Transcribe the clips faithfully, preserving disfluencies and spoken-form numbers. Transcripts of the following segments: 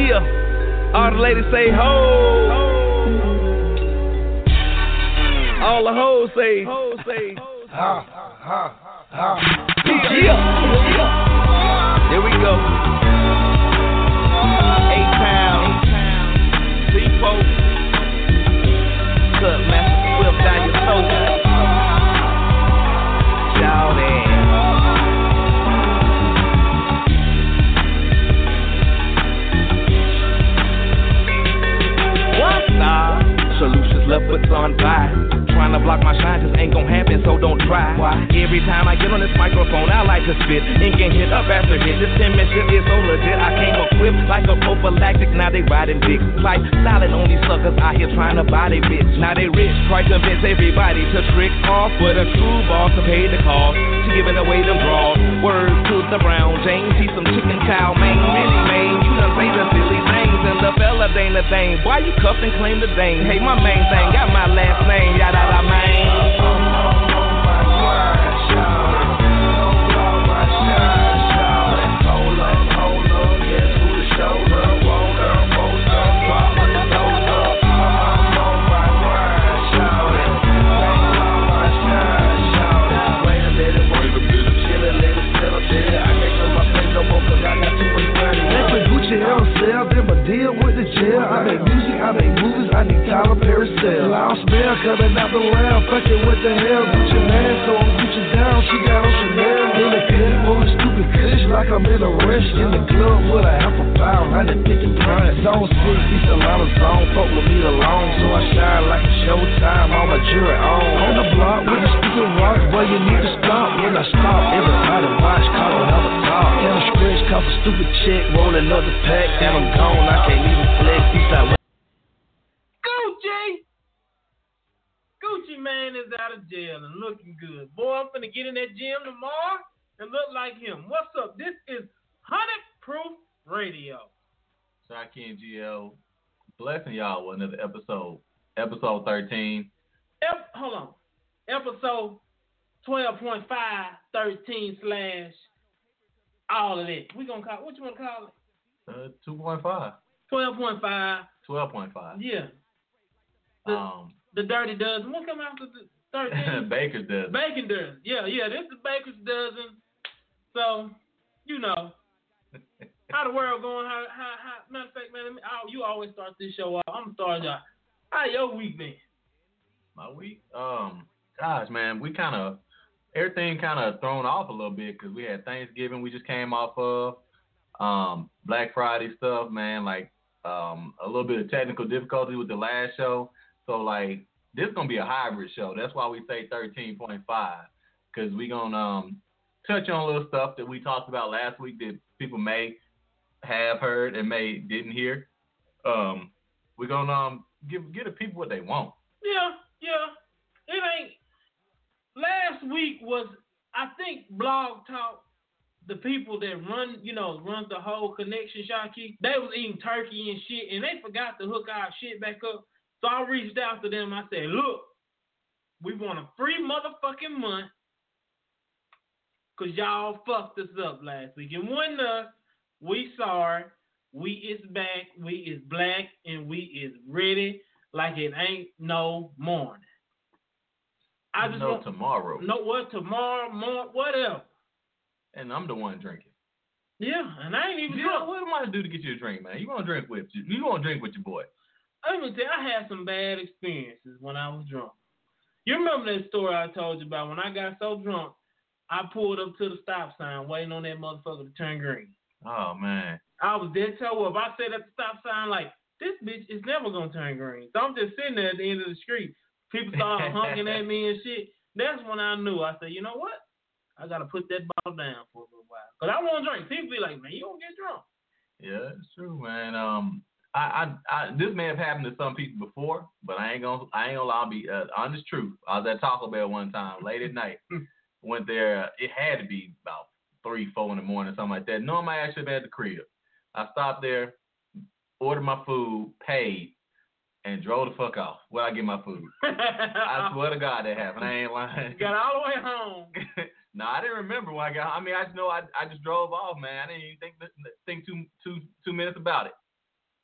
Yeah, all the ladies say ho. All the hoes say hoes say ha ha ha. Yeah, yeah. Here we go. A-Town, C-Folk, Cut Master Swift down your throat. Shout it. What? Nah, solutions left with on by. Trying to block my shine just ain't gon' happen, so don't try. Why? Every time I get on this microphone, I like to spit. Ink and hit up after hit. This ten minute shit is so legit. I came equipped like a prophylactic. Now they riding dicks. Like silent on these suckers out here trying to buy they bitch. Now they rich. Try to convince everybody to trick off. But a true boss to pay the cost. She giving away them draws. Words to the Brown James. See some chicken cow, man. Really, man. You done say the silly things. And the fella ain't the thing. Why you cuff and claim the thing? Hey, my main thing got my last name. Yada. I mean, deal with the jail. I make music, I make movies, I need Tyler Perry sell. Loud smell coming out the lab, fucking what the hell? Gucci man, so I'm Gucci down, she got on Chanel. In the cut, moving stupid kush like I'm in a rush. In the club with a half a pound, hundred fifty price. Zone six, it's a lot of zone, fuck with me alone. So I shine like a showtime, all my jewelry on. On the block with the stupid rock, but you need to stop. When I stop, everybody watch, call another talk. And a stretch, cause a stupid chick, roll another pack, and I'm gone. I can't even flex. He's like, Gucci! Gucci man is out of jail and looking good. Boy, I'm finna get in that gym tomorrow and look like him. What's up? This is one hundred Proof Radio. Shocky and G L, blessing y'all with another episode. Episode thirteen. Ep- hold on. Episode twelve point five, thirteen slash all of that. We gonna call, what you wanna call it? Uh, two point five. twelve point five. twelve point five. Yeah. The, um, the Dirty Dozen. What come after the thirteen? Baker's Dozen. Bacon Dozen. Yeah, yeah. This is Baker's Dozen. So, you know, how the world going? How, how, how, matter of fact, man, I, you always start this show off. I'm starting y'all. How your week been? My week? Um, gosh, man, we kind of, everything kind of thrown off a little bit because we had Thanksgiving we just came off of. Um, Black Friday stuff, man, like um, a little bit of technical difficulty with the last show. So, like, this is going to be a hybrid show. That's why we say thirteen point five, because we're going to um, touch on a little stuff that we talked about last week that people may have heard and may didn't hear. Um, we're going to um, give, give the people what they want. Yeah, yeah. It ain't. Last week was, I think, Blog Talk. The people that run, you know, runs the whole connection, Shocky, they was eating turkey and shit, and they forgot to hook our shit back up. So I reached out to them. I said, look, we want a free motherfucking month because y'all fucked us up last week. And when the, we sorry, we is back, we is black, and we is ready like it ain't no morning. I just no want, tomorrow. No what tomorrow, morning, whatever. And I'm the one drinking. Yeah, and I ain't even yeah, drunk. What am I to do to get you a drink, man? You gonna drink with you? You gonna drink with your boy? Let me tell you, I had some bad experiences when I was drunk. You remember that story I told you about when I got so drunk, I pulled up to the stop sign waiting on that motherfucker to turn green. Oh man. I was dead toe up. I said at the stop sign like, this bitch is never gonna turn green. So I'm just sitting there at the end of the street. People started honking at me and shit. That's when I knew. I said, you know what? I got to put that bottle down for a little while. Because I want to drink. People be like, man, you don't get drunk. Yeah, it's true, man. Um, I, I, I, this may have happened to some people before, but I ain't gonna, I ain't gonna lie. I'll be uh, honest truth. I was at Taco Bell one time, late at night. Went there. It had to be about three, four in the morning, something like that. Normally, I actually been at the crib. I stopped there, ordered my food, paid, and drove the fuck off. Where I get my food? I swear to God that happened. I ain't lying. Got all the way home. No, I didn't remember when I got. I mean, I just know I I just drove off, man. I didn't even think think two two two minutes about it.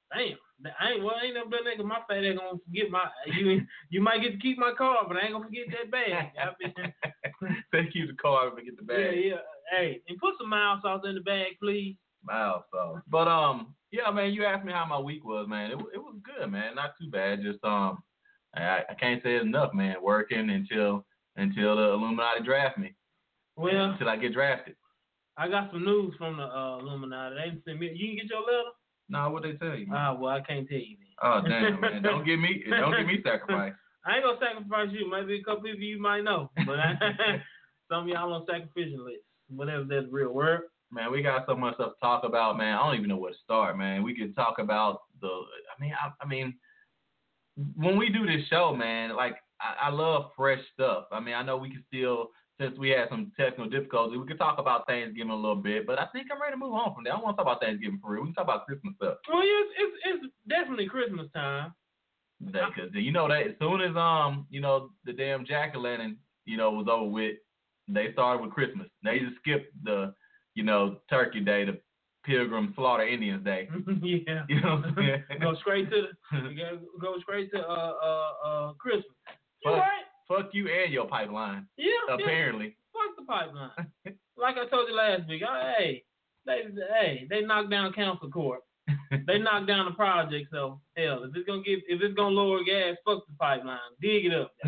Damn. I ain't well. I ain't never done that because my fat ain't gonna forget my. You you might get to keep my car, but I ain't gonna forget that bag. I mean, Say keep the car and forget the bag. Yeah, yeah. Hey, and put some mild sauce in the bag, please. Mild sauce. But um, yeah, man. You asked me how my week was, man. It it was good, man. Not too bad. Just um, I I can't say it enough, man. Working until until the Illuminati draft me. Well, until I get drafted. I got some news from the uh, Illuminati. They didn't send me. You can get your letter. Nah, what they tell you? Ah, well, I can't tell you then. Oh damn, man! Don't get me, don't get me sacrificed. I ain't gonna sacrifice you. Maybe a couple of you might know, but I, some of y'all on sacrificial list. Whatever that's real word. Man, we got so much stuff to talk about, man. I don't even know where to start, man. We could talk about the. I mean, I, I mean, when we do this show, man, like I, I love fresh stuff. I mean, I know we can still. Since we had some technical difficulties, we could talk about Thanksgiving a little bit, but I think I'm ready to move on from there. I don't want to talk about Thanksgiving for real. We can talk about Christmas stuff. Well, it's it's, it's definitely Christmas time. Because you know that as soon as um you know the damn jack-o'-lantern you know was over with, they started with Christmas. They just skipped the you know Turkey Day, the Pilgrim Slaughter Indians Day. Yeah. You know what I'm saying? Go straight to the, you gotta go straight to uh uh uh Christmas. You Fuck, right? fuck you and your pipeline. Yeah. Apparently. Yeah. Fuck the pipeline. Like I told you last week, I, hey, they hey they knocked down council court. They knocked down the project, so hell, if it's gonna get if it's gonna lower gas, fuck the pipeline. Dig it up.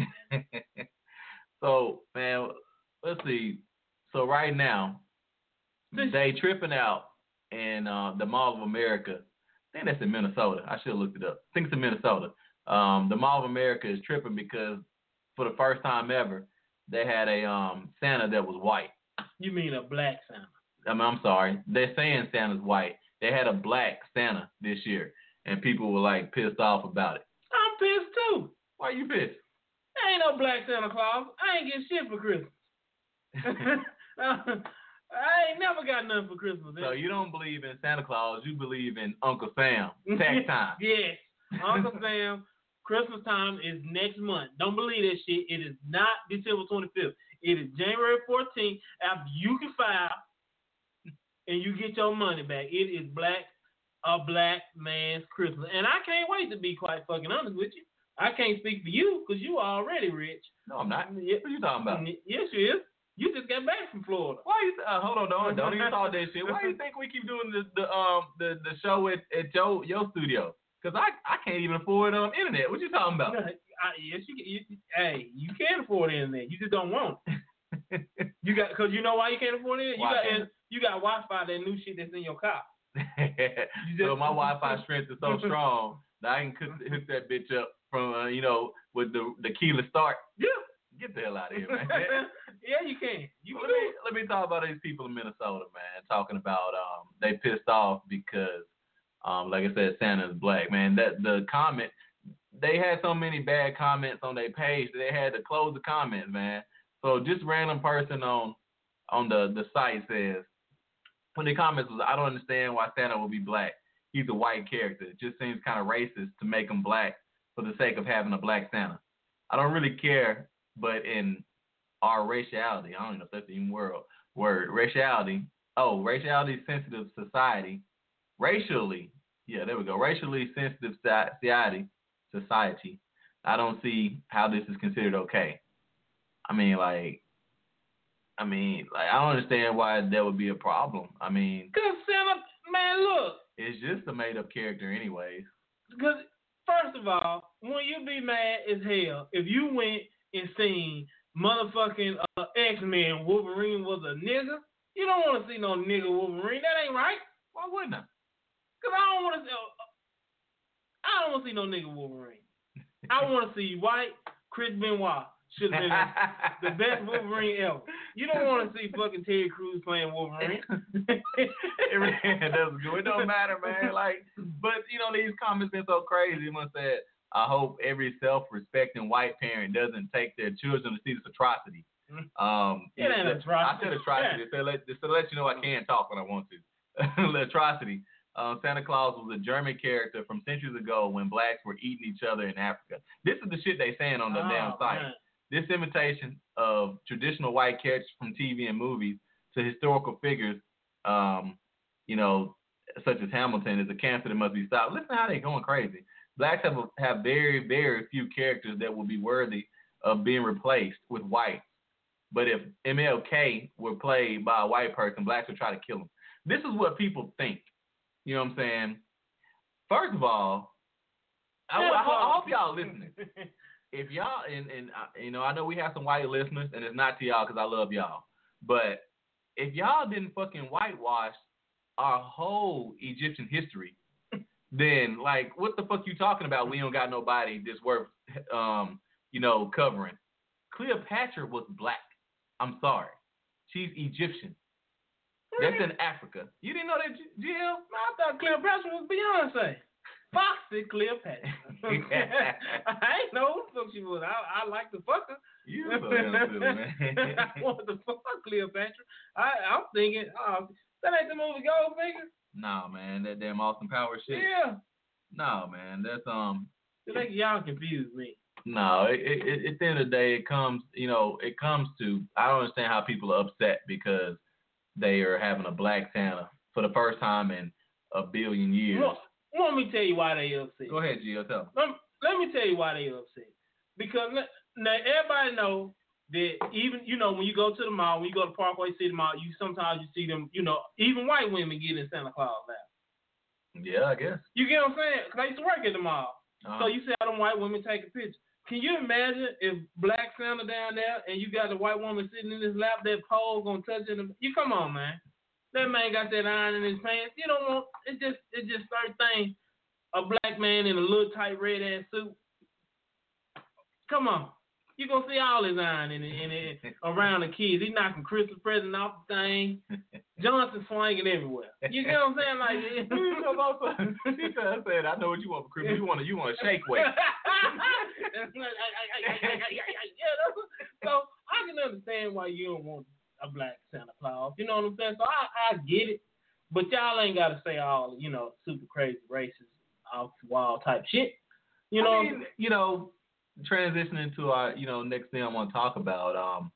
So man, let's see. So right now, they tripping out in uh, the Mall of America. I think that's in Minnesota. I should have looked it up. I think it's in Minnesota. Um, the Mall of America is tripping because for the first time ever, they had a um, Santa that was white. You mean a black Santa? I mean, I'm sorry. They're saying Santa's white. They had a black Santa this year, and people were like pissed off about it. I'm pissed too. Why are you pissed? There ain't no black Santa Claus. I ain't getting shit for Christmas. I ain't never got nothing for Christmas. So you don't believe in Santa Claus, you believe in Uncle Sam, tax time. Yes, Uncle Sam, Christmas time is next month. Don't believe that shit. It is not December twenty-fifth. It is January fourteenth after you can file and you get your money back. It is black, a black man's Christmas. And I can't wait to be quite fucking honest with you. I can't speak for you because you are already rich. No, I'm not. What are you talking about? Yes, you is. You just got back from Florida. Why you? Uh, hold on, don't don't even talk that shit. Why do you think we keep doing the the um the, the show at, at your your studio? Cause I I can't even afford um internet. What you talking about? I, yes, you, you. Hey, you can afford internet. You just don't want it. You got because you know why you can't afford it. You why got you got Wi-Fi, that new shit that's in your car. Just, so my Wi-Fi strength is so strong that I can hook that bitch up from uh, you know with the the keyless start. Yeah. Get the hell out of here, man. Yeah, you can. You well, can let me let me talk about these people in Minnesota, man. Talking about um they pissed off because um like I said, Santa's black, man. That the comment they had so many bad comments on their page that they had to close the comments, man. So just random person on on the, the site says when the comments was I don't understand why Santa will be black. He's a white character. It just seems kind of racist to make him black for the sake of having a black Santa. I don't really care. But in our raciality, I don't know if that's even word, word, raciality, oh, raciality sensitive society, racially, yeah, there we go, racially sensitive society, society, I don't see how this is considered okay. I mean, like, I mean, like, I don't understand why that would be a problem. I mean, because Santa, man, look. It's just a made-up character anyways. Because, first of all, when you be mad as hell, if you went and seen motherfucking uh, X-Men Wolverine was a nigga, you don't want to see no nigga Wolverine. That ain't right. Why wouldn't I? Because I don't want to see, uh, I don't want to see no nigga Wolverine. I want to see white Chris Benoit. Should have been the best Wolverine ever. You don't want to see fucking Terry Crews playing Wolverine. It really doesn't do. It don't matter, man. Like, but you know these comments been so crazy. One said, "I hope every self-respecting white parent doesn't take their children to see this atrocity." Um, it ain't atrocity. I said atrocity. Yeah. So let so let you know I can talk when I want to. Atrocity. Um, Santa Claus was a German character from centuries ago when blacks were eating each other in Africa. This is the shit they saying on the oh, damn site. Man. This imitation of traditional white characters from T V and movies to historical figures, um, you know, such as Hamilton, is a cancer that must be stopped. Listen to how they're going crazy. Blacks have have very, very few characters that will be worthy of being replaced with whites. But if M L K were played by a white person, blacks would try to kill him. This is what people think. You know what I'm saying? First of all, I, I, I hope y'all listening. If y'all, and, and uh, you know, I know we have some white listeners, and it's not to y'all because I love y'all. But if y'all didn't fucking whitewash our whole Egyptian history, then, like, what the fuck you talking about? We don't got nobody that's worth, um, you know, covering. Cleopatra was black. I'm sorry. She's Egyptian. That's in Africa. You didn't know that, G L? I thought Cleopatra was Beyonce. Foxy Cleopatra. I ain't know who the fuck she was. I, I like to fuck her. You so innocent, man. I want to fuck Cleopatra. I, I'm thinking, oh, that ain't the movie Goldfinger. Nah, man, that damn Austin Powers shit. Yeah. No, man, that's um. It's like y'all confuse me. No, it, it, at the end of the day, it comes, you know, it comes to, I don't understand how people are upset because they are having a black Santa for the first time in a billion years. Look, let me tell you why they upset. Go ahead, Gio, tell Let, let me tell you why they upset. Because now everybody know that even, you know, when you go to the mall, when you go to Parkway City Mall, you sometimes you see them, you know, even white women get in Santa Claus now. Yeah, I guess. You get what I'm saying? Because I used to work at the mall. Uh-huh. So you see how them white women take a picture. Can you imagine if black Santa down there and you got a white woman sitting in his lap, that pole gonna touch it? You come on, man. That man got that iron in his pants. You don't want it. Just it just certain thing. A black man in a little tight red ass suit. Come on, you gonna see all his iron in it, in it around the kids. He knocking Christmas present off the thing. Johnson swinging everywhere. You get what I'm saying? Like, she said, "I know what you want for Christmas. You want a you want a shake weight." So I can understand why you don't want a black Santa Claus. You know what I'm saying? So I, I get it, but y'all ain't got to say all, you know, super crazy racist, off the wall type shit. You know, I mean, you know, transitioning to our, you know, next thing I want to talk about. Um,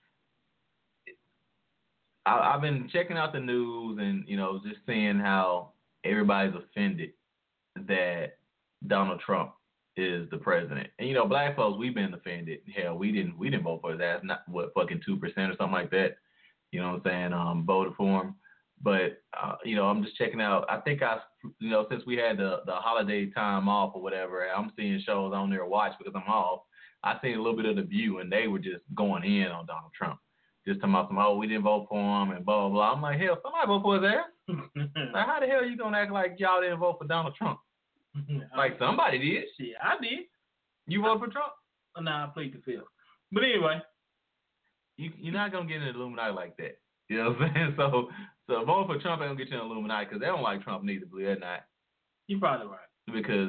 I, I've been checking out the news and, you know, just seeing how everybody's offended that Donald Trump is the president. And, you know, black folks, we've been offended. Hell, we didn't we didn't vote for his ass, not what, fucking two percent or something like that. You know what I'm saying? Um, voted for him. But, uh, you know, I'm just checking out. I think I, you know, since we had the, the holiday time off or whatever, I'm seeing shows on there to watch because I'm off. I seen a little bit of The View, and they were just going in on Donald Trump. Just talking about some, oh, we didn't vote for him and blah, blah, blah. I'm like, hell, somebody vote for his ass. Like, how the hell are you going to act like y'all didn't vote for Donald Trump? Like, somebody did. Shit, I did. You voted for Trump? Oh, no, I played the field. But anyway. You, you're not going to get in the Illuminati like that. You know what I'm saying? So, so voting for Trump ain't going to get you in the Illuminati because they don't like Trump neither, believe it or not. You're probably right. Because,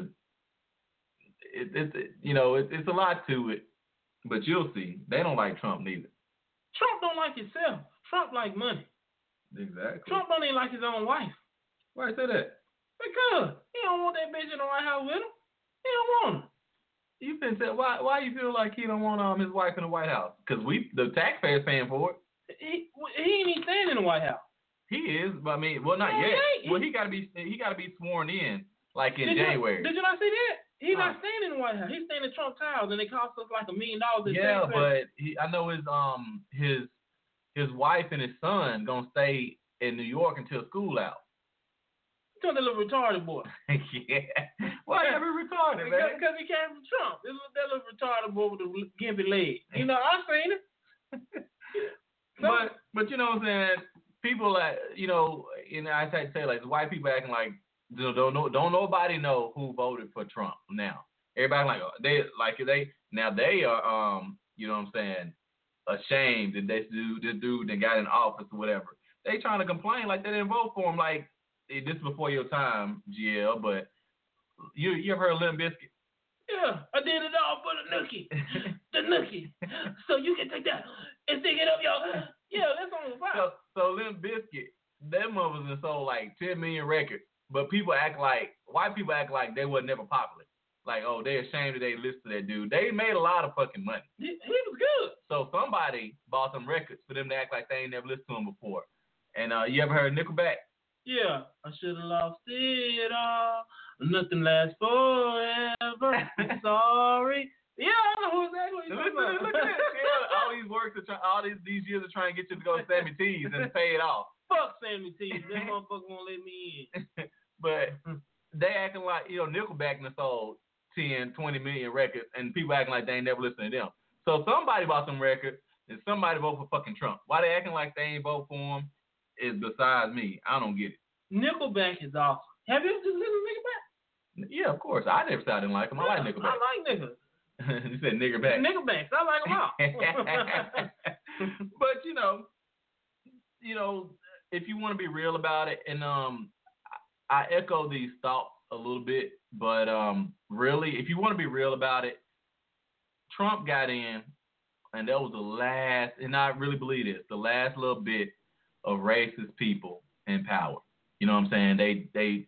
it, it, it, you know, it, it's a lot to it. But you'll see. They don't like Trump neither. Trump don't like himself. Trump like money. Exactly. Trump don't even like his own wife. Why you say that? Because he don't want that bitch in the White House with him. He don't want her. You been said why? Why you feel like he don't want um his wife in the White House? Because we the taxpayers paying for it. He he ain't even staying in the White House. He is, but I mean, well, not no, yet. He well, he gotta be he gotta be sworn in like in did January. You, did you not see that? He's huh. not staying in the White House. He's staying in Trump Towers, and it costs us like a million dollars. Yeah, but he, I know his um his his wife and his son gonna stay in New York until school out. To the little retarded boy. Yeah. Why ever retarded, man? Because he came from Trump. This was that little retarded boy with the gimpy leg. You know, I seen it. so, but but you know what I'm saying? People like you know, you know, I had to say like white people acting like don't don't know don't nobody know who voted for Trump now. Everybody like they like they now they are um you know what I'm saying ashamed that this dude this dude that got in office or whatever. They trying to complain like they didn't vote for him. Like this is before your time, G L. But you you ever heard of Limp Bizkit? Yeah, I did it all for the nookie, the nookie. So you can take that and stick it up, y'all. Yeah, that's on the fire. So, so Limp Bizkit, them mothers have sold like ten million records, but people act like white people act like they were never popular. Like, oh, they're ashamed that they listened to that dude. They made a lot of fucking money. He, he was good. So somebody bought some records for them to act like they ain't never listened to him before. And uh, you ever heard of Nickelback? Yeah, I should have lost it all. Nothing lasts forever. I'm sorry. Yeah, I know exactly what you're talking about. Look at this. Yeah, all these works are try, all these these years are trying to get you to go to Sammy T's and pay it off. Fuck Sammy T's. That motherfucker won't let me in. But they acting like, you know, Nickelback done sold ten, twenty million records, and people acting like they ain't never listened to them. So somebody bought some records, and somebody vote for fucking Trump. Why they acting like they ain't vote for him is besides me. I don't get it. Nickelback is awesome. Have you ever listened to Nickelback? Yeah, of course. I never said I didn't like him. I like Nickelback. I like niggas. You said Nickelback. Nickelbacks. I like them all. But you know, you know, if you want to be real about it, and um, I echo these thoughts a little bit, but um, really, if you want to be real about it, Trump got in, and that was the last, and I really believe this, the last little bit of racist people in power. You know what I'm saying? They they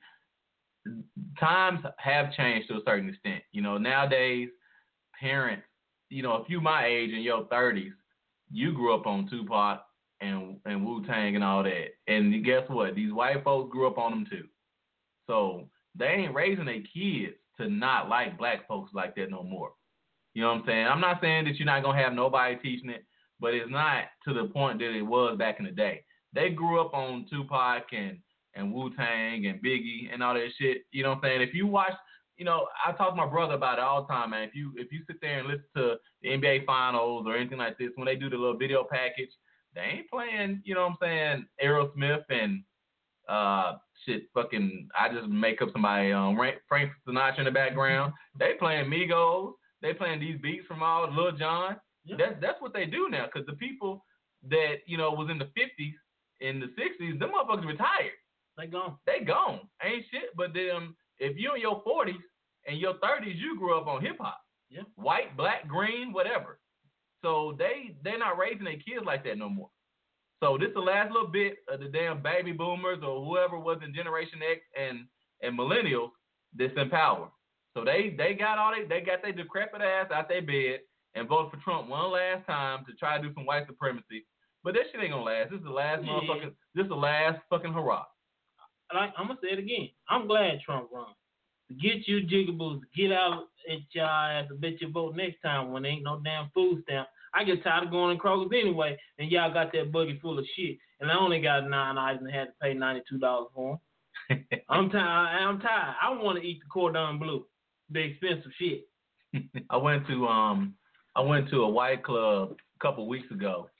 times have changed to a certain extent. You know, nowadays, parents, you know, if you my age in your thirties, you grew up on Tupac and and Wu-Tang and all that. And guess what? These white folks grew up on them too. So they ain't raising their kids to not like black folks like that no more. You know what I'm saying? I'm not saying that you're not going to have nobody teaching it, but it's not to the point that it was back in the day. They grew up on Tupac and, and Wu-Tang and Biggie and all that shit. You know what I'm saying? If you watch, you know, I talk to my brother about it all the time, man. If you if you sit there and listen to the N B A Finals or anything like this, when they do the little video package, they ain't playing, you know what I'm saying, Aerosmith and uh shit, fucking, I just make up somebody, um, Frank Sinatra in the background. They playing Migos. They playing these beats from all Lil Jon. Yeah. That's that's what they do now, because the people that, you know, was in the fifties, in the sixties, them motherfuckers retired. They gone. They gone. Ain't shit. But them, if you in your forties and your thirties, you grew up on hip hop. Yeah. White, black, green, whatever. So they they're not raising their kids like that no more. So this is the last little bit of the damn baby boomers or whoever was in Generation X and, and millennials that's in power. So they, they got all they they got their decrepit ass out their bed and voted for Trump one last time to try to do some white supremacy. But that shit ain't gonna last. This is the last yeah. motherfucking this is the last fucking hurrah. Like, I'm gonna say it again. I'm glad Trump run. Get you jiggables, get out at your ass and bet your vote next time when there ain't no damn food stamp. I get tired of going in Kroger's anyway, and y'all got that buggy full of shit, and I only got nine items and had to pay ninety-two dollars for them. I'm tired. I'm tired. I want to eat the cordon bleu, the expensive shit. I went to um, I went to a white club a couple weeks ago,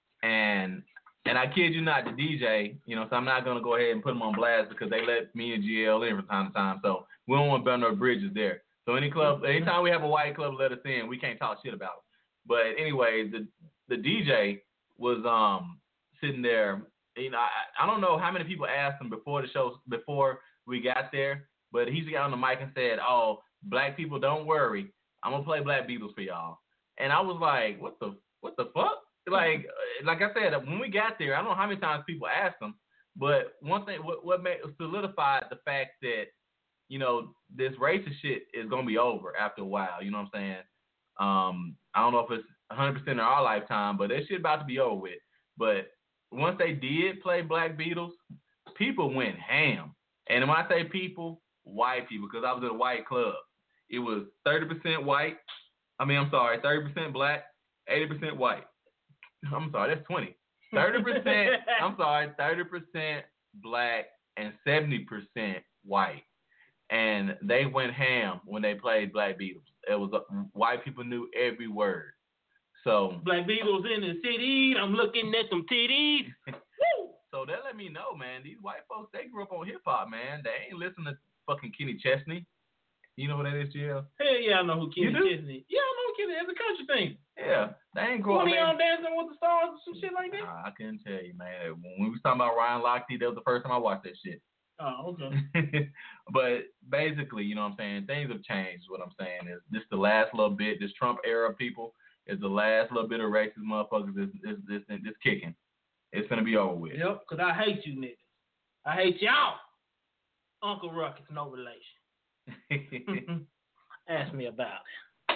and and I kid you not, the D J, you know, so I'm not gonna go ahead and put him on blast because they let me and G L in from time to time, so we don't want to burn no bridges there. So any club, anytime we have a white club let us in, we can't talk shit about it. But anyway, the the D J was um sitting there. You know, I, I don't know how many people asked him before the show, before we got there, but he got on the mic and said, "Oh, black people, don't worry, I'm gonna play Black Beatles for y'all." And I was like, "What the what the fuck?" Like like I said, when we got there, I don't know how many times people asked him, but one thing what what made, solidified the fact that, you know, this racist shit is gonna be over after a while. You know what I'm saying? Um, I don't know if it's one hundred percent in our lifetime, but that shit about to be over with. But once they did play Black Beatles, people went ham. And when I say people, white people, because I was at a white club. It was thirty percent white. I mean, I'm sorry, thirty percent black, eighty percent white. I'm sorry, that's twenty. thirty percent, I'm sorry, thirty percent black and seventy percent white. And they went ham when they played Black Beatles. It was uh, white people knew every word. So Black Beatles in the city. I'm looking at some titties. So that let me know, man. These white folks, they grew up on hip hop, man. They ain't listen to fucking Kenny Chesney. You know who that is, G L? Hell yeah, I know who Kenny Chesney. Yeah, I know Kenny. It's a country thing. Yeah, they ain't grow up. When he on Dancing with the Stars or some shit like that? Nah, I couldn't tell you, man. When we was talking about Ryan Lochte, that was the first time I watched that shit. Oh, okay. But basically, you know what I'm saying, things have changed. What I'm saying is this the last little bit, this Trump era people is the last little bit of racist motherfuckers is is this this kicking. It's gonna be over with. Yep, because I hate you niggas. I hate y'all. Uncle Ruckus, no relation. Ask me about it.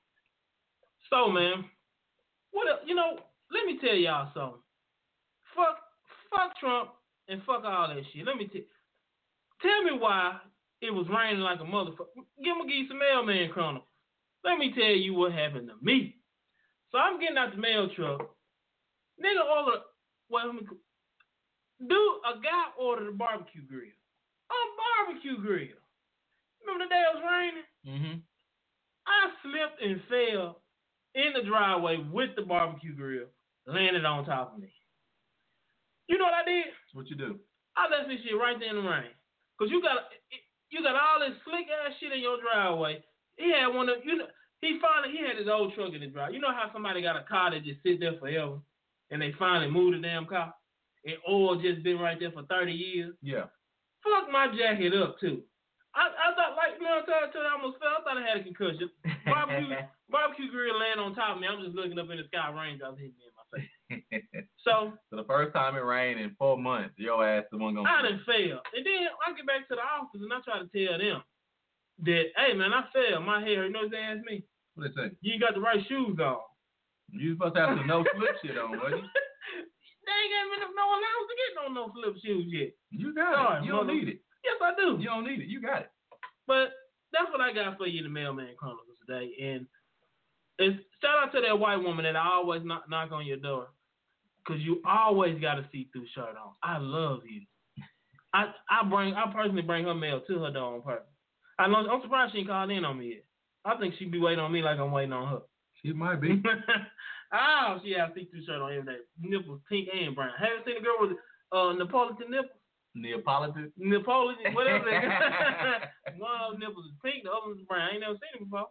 So, man, what else, you know, let me tell y'all something. Fuck fuck Trump. and fuck all that shit. Let me tell tell me why it was raining like a motherfucker. Give me give you some mailman chronicles. Let me tell you what happened to me. So I'm getting out the mail truck. Nigga ordered, well, let me, dude, a guy ordered a barbecue grill. A barbecue grill. Remember the day it was raining? Mm-hmm. I slipped and fell in the driveway with the barbecue grill, landed on top of me. You know what I did? What you do? I left this shit right there in the rain. Cause you got you got all this slick ass shit in your driveway. He had one of you know he finally he had his old truck in the driveway. You know how somebody got a car that just sit there forever, and they finally moved the damn car, and oil just been right there for thirty years. Yeah. Fuck my jacket up too. I, I thought, like, you know what I'm saying? I almost fell. I thought I had a concussion. Barbecue, barbecue grill laying on top of me. I'm just looking up in the sky. Raindrops hitting me in my face. So, so the first time it rained in four months, your ass the one gonna. I done fell. And then I get back to the office and I try to tell them that, hey, man, I fell. My hair, you know what they asked me? What they say? You ain't got the right shoes on. You supposed to have some no slip shit on, wasn't you? They ain't gave me no allowance to get no no slip shoes yet. You got Sorry, it. You don't mother. need it. Yes, I do. You don't need it. You got it. But that's what I got for you in the Mailman Chronicles today. And it's, shout out to that white woman that I always knock, knock on your door. Because you always got a see-through shirt on. I love you. I I bring I personally bring her mail to her door on purpose. I know, I'm surprised she ain't called in on me yet. I think she be waiting on me like I'm waiting on her. She might be. Oh, she has a see-through shirt on every day. Nipples pink and brown. Haven't seen a girl with uh, Neapolitan nipples? Neapolitan? Napoleon, whatever. One of those nipples is pink, the other one is brown. I ain't never seen it before.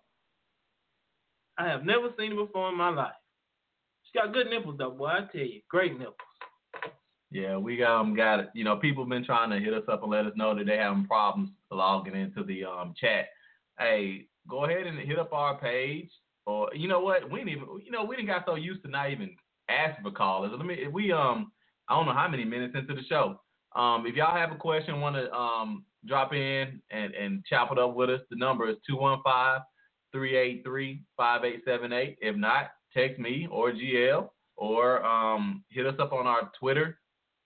I have never seen it before in my life. She got good nipples though, boy. I tell you, great nipples. Yeah, we um got it. You know, people been trying to hit us up and let us know that they having problems logging into the um chat. Hey, go ahead and hit up our page, or you know what? We didn't even, you know, we didn't got so used to not even asking for callers. Let me, if we um, I don't know how many minutes into the show. Um, if y'all have a question, want to um drop in and and chop it up with us, the number is two one five, three eight three, five eight seven eight. If not, text me or G L or um hit us up on our Twitter.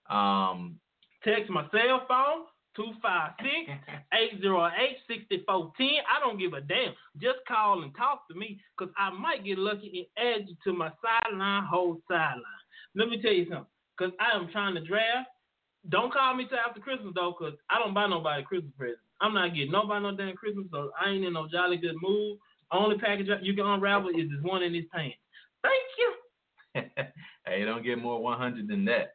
Um, text my cell phone two five six, eight zero eight, six four one zero. I don't give a damn. Just call and talk to me because I might get lucky and add you to my sideline, whole sideline. Let me tell you something, because I am trying to draft. Don't call me till after Christmas, though, because I don't buy nobody Christmas presents. I'm not getting nobody no damn Christmas, so I ain't in no jolly good mood. Only package you can unravel is this one in this pants. Thank you. Hey, don't get more one hundred than that.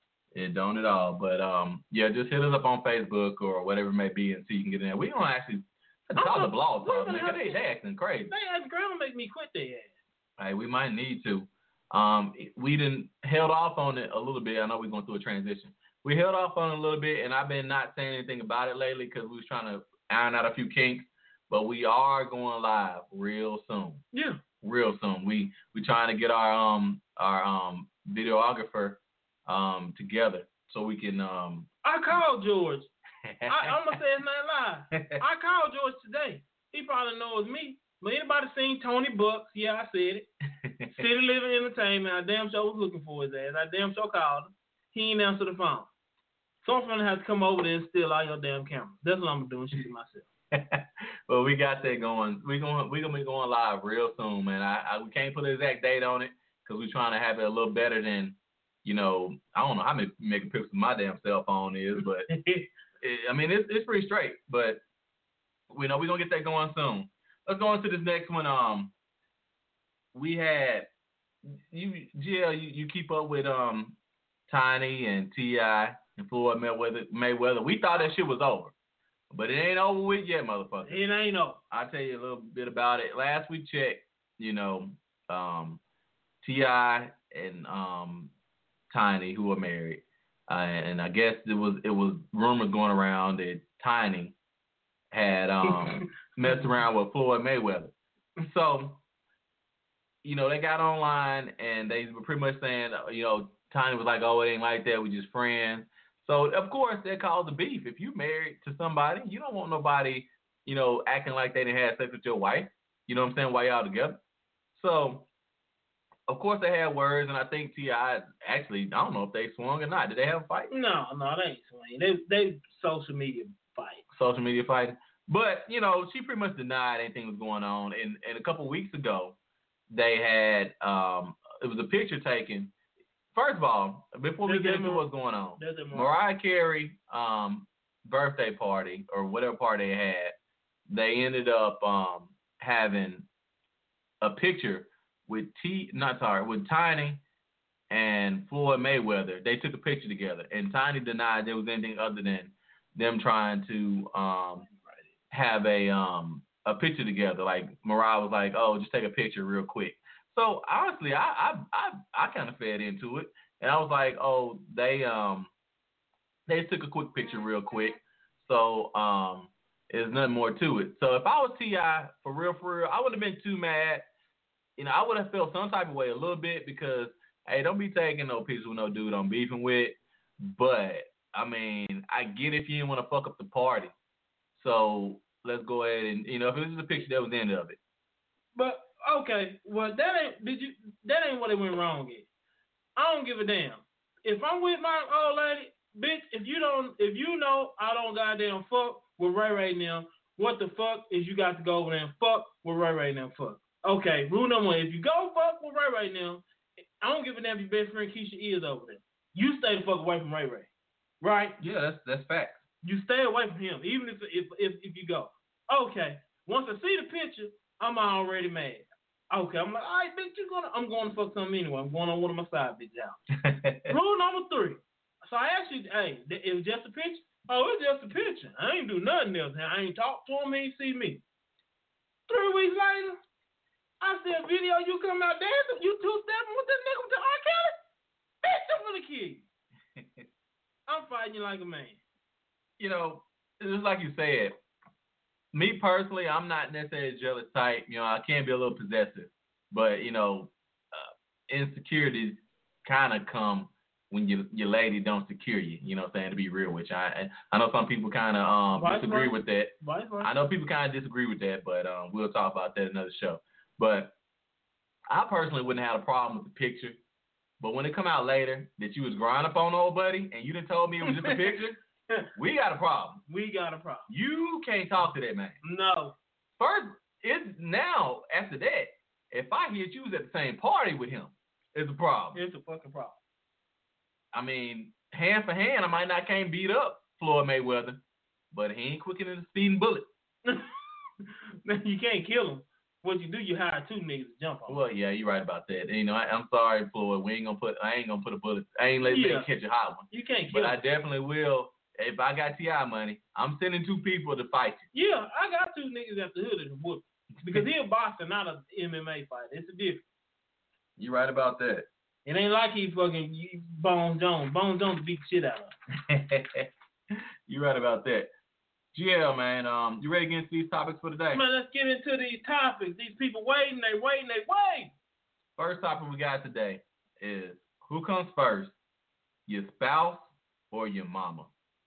It don't at all. But, um, yeah, just hit us up on Facebook or whatever it may be and see you can get in there. We don't actually talk the blog talk, nigga. They, they acting crazy. They ask girl to make me quit their ass. Hey, we might need to. Um, we done held off on it a little bit. I know we're going through a transition. We held off on it a little bit, and I've been not saying anything about it lately because we was trying to iron out a few kinks. But we are going live real soon. Yeah, real soon. We we trying to get our um our um videographer um together so we can um. I called George. I, I'm gonna say his name live. I called George today. He probably knows me. But anybody seen Tony Bucks? Yeah, I said it. City Living Entertainment. I damn sure was looking for his ass. I damn sure called him. He ain't answer the phone. So I'm gonna have to come over there and steal all your damn cameras. That's what I'm doing, shoot myself. Well, we got that going. We going we gonna be going live real soon, man. I, I we can't put an exact date on it because we're trying to have it a little better than, you know, I don't know how many megapixels my damn cell phone is, but it, I mean it's it's pretty straight. But we know we're gonna get that going soon. Let's go into this next one. Um, we had you, G L. You, you keep up with um. Tiny and T I and Floyd Mayweather. Mayweather. We thought that shit was over, but it ain't over with yet, motherfucker. It ain't over. I'll tell you a little bit about it. Last we checked, you know, um, T I and um, Tiny, who are married, uh, and I guess it was it was rumors going around that Tiny had um, messed around with Floyd Mayweather. So, you know, they got online and they were pretty much saying, you know, Tiny was like, oh, it ain't like that. We just friends. So, of course, that caused a beef. If you married to somebody, you don't want nobody, you know, acting like they didn't have sex with your wife. You know what I'm saying? While y'all together. So, of course, they had words, and I think T I actually, I don't know if they swung or not. Did they have a fight? No, no, they ain't swinging. They they social media fight. Social media fighting. But, you know, she pretty much denied anything was going on. And, and a couple weeks ago, they had, um, it was a picture taken. First of all, before we There's get that into Mar- what's going on, there's that Mar- Mariah Carey um, birthday party, or whatever party they had, they ended up um, having a picture with T, not sorry, with Tiny and Floyd Mayweather. They took a picture together, and Tiny denied there was anything other than them trying to um, have a um, a picture together. Like Mariah was like, "Oh, just take a picture real quick." So honestly, I I I, I kind of fed into it, and I was like, "Oh, they um they took a quick picture real quick." So um, there's nothing more to it. So if I was T I for real, for real, I wouldn't have been too mad. You know, I would have felt some type of way a little bit because, hey, don't be taking no pictures with no dude I'm beefing with. But I mean, I get if you didn't want to fuck up the party. So let's go ahead and, you know, if it was a picture, that was the end of it. But okay, well that ain't did you that ain't what it went wrong in. I don't give a damn. If I'm with my old lady, bitch, if you don't if you know I don't goddamn fuck with Ray Ray now, what the fuck is you got to go over there and fuck with Ray Ray now fuck. Okay, rule number one, if you go fuck with Ray Ray now, I don't give a damn if your best friend Keisha is over there. You stay the fuck away from Ray Ray. Right? Yeah, that's that's fact. You stay away from him, even if if if, if you go. Okay. Once I see the picture, I'm already mad. Okay, I'm like, all right, bitch, you gonna I'm going to fuck something anyway. I'm going on one of my side bitches out. Rule number three. So I actually, hey, it was just a picture. Oh, it's just a picture. I ain't do nothing else. I ain't talk to him. He ain't see me. Three weeks later, I see a video you come out dancing. You two stepping with this nigga with the R. Kelly. Bitch, I'm gonna kill you. I'm fighting you like a man. You know, just like you said, me personally, I'm not necessarily a jealous type. You know, I can be a little possessive, but you know, uh, insecurities kind of come when your your lady don't secure you. You know what I'm saying? To be real with you, I I know some people kind of um Vice disagree versa. with that. Vice versa. I know people kind of disagree with that, but um, we'll talk about that another show. But I personally wouldn't have a problem with the picture. But when it come out later that you was grinding up on old buddy and you done told me it was just a picture, we got a problem. We got a problem. You can't talk to that man. No. First, it's now, after that, if I hear you was at the same party with him, it's a problem. It's a fucking problem. I mean, hand for hand, I might not can't beat up Floyd Mayweather, but he ain't quicker than a speeding bullet. You can't kill him. What you do, you hire two niggas to jump on. Well, yeah, you're right about that. You know, I, I'm sorry, Floyd. We ain't gonna put. I ain't gonna put a bullet. I ain't letting Yeah. me catch a hot one. You can't kill But I him. definitely will. If I got T I money, I'm sending two people to fight you. Yeah, I got two niggas at the hood of the whoop. Because he a boxer, not a M M A fighter. It's a difference. You're right about that. It ain't like he fucking Bones Jones. Bones Jones beat the shit out of him. You're right about that. G L, man, um, you ready to get into these topics for today? Man, let's get into these topics. These people waiting, they waiting, they waiting. First topic we got today is who comes first, your spouse or your mama?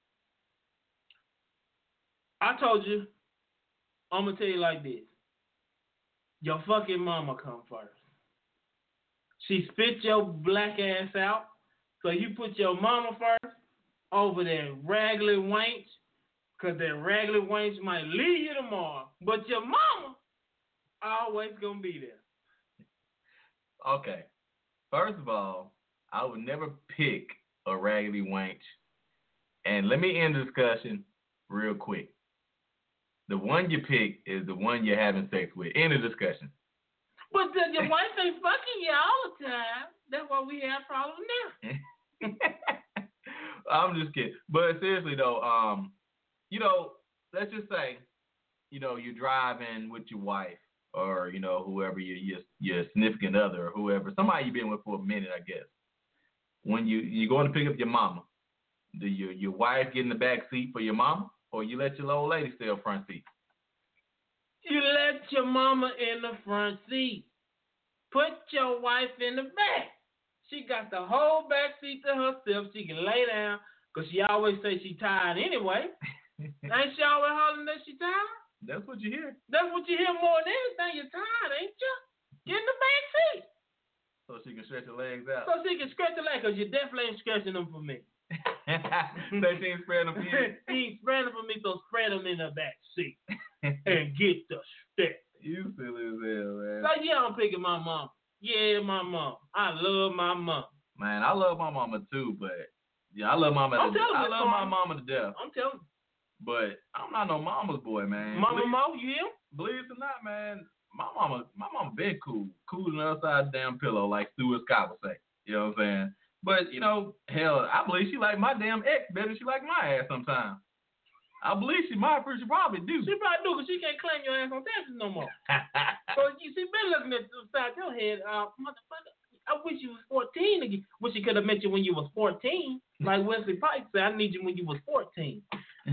I told you, I'm going to tell you like this. Your fucking mama come first. She spit your black ass out, so you put your mama first over that raggedy wench, because that raggedy wench might leave you tomorrow, but your mama always going to be there. Okay. First of all, I would never pick a raggedy wench. And let me end the discussion real quick. The one you pick is the one you're having sex with. End the discussion. But the, your wife ain't fucking you all the time. That's why we have problems now. I'm just kidding. But seriously though, um, you know, let's just say, you know, you're driving with your wife or, you know, whoever your your, your significant other or whoever, somebody you've been with for a minute, I guess. When you you're going to pick up your mama, do your your wife get in the back seat for your mama, or you let your old lady stay up front seat? You let your mama in the front seat. Put your wife in the back. She got the whole back seat to herself. She can lay down because she always say she tired anyway. Ain't she always hollering that she tired? That's what you hear. That's what you hear more than anything. You're tired, ain't you? Get in the back seat. So she can stretch her legs out. So she can stretch her legs, because you definitely ain't stretching them for me. So she ain't spreading them for you? She ain't spreading them for me, so spread them in the back seat. And get the step. You silly as hell, man. So yeah, I'm picking my mom. Yeah, my mom. I love my mom. Man, I love my mama too, but yeah, I love mama. I'm to, telling I you, love my Storm. mama to death. I'm telling you. But I'm not no mama's boy, man. Mama believe, Mo, you hear? believe it or not, man, my mama, my mama been cool, cool on the other side of the damn pillow, like Stuart Scott would say. You know what I'm saying? But you know, hell, I believe she like my damn ex better than she like my ass sometimes. I believe she might, she probably do. She probably do, because she can't claim your ass on taxes no more. So you she been looking at the side of your head, uh, motherfucker. I wish you was fourteen again. Wish you could have met you when you was fourteen. Like Wesley Pipes said, I need you when you was fourteen.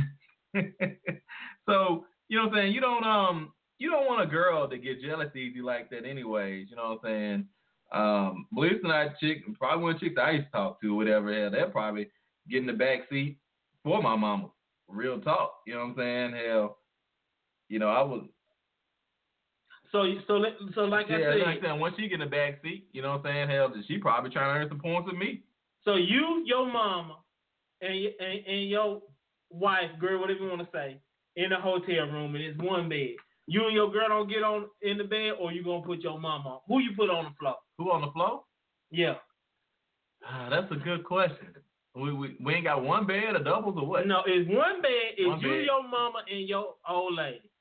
So, you know what I'm saying? You don't um you don't want a girl to get jealous easy like that anyways, you know what I'm saying? Um, believe it or not, chick, probably one of the chicks I used to talk to, whatever, hell, they'll probably get in the back seat for my mama. Real talk, you know what I'm saying? Hell, you know, I was So so so like yeah, I said, like that. Once she get in the back seat, you know what I'm saying? Hell, she probably trying to earn some points with me. so you, your mama, and and, and your wife, girl, whatever you want to say, in a hotel room, and it's one bed. You and your girl don't get on in the bed, or you gonna put your mama on? Who you put on the floor? Who on the floor? Yeah. Ah, that's a good question. We, we we ain't got one bed or doubles or what? No, it's one bed. It's One you, bed. your mama, and your old lady.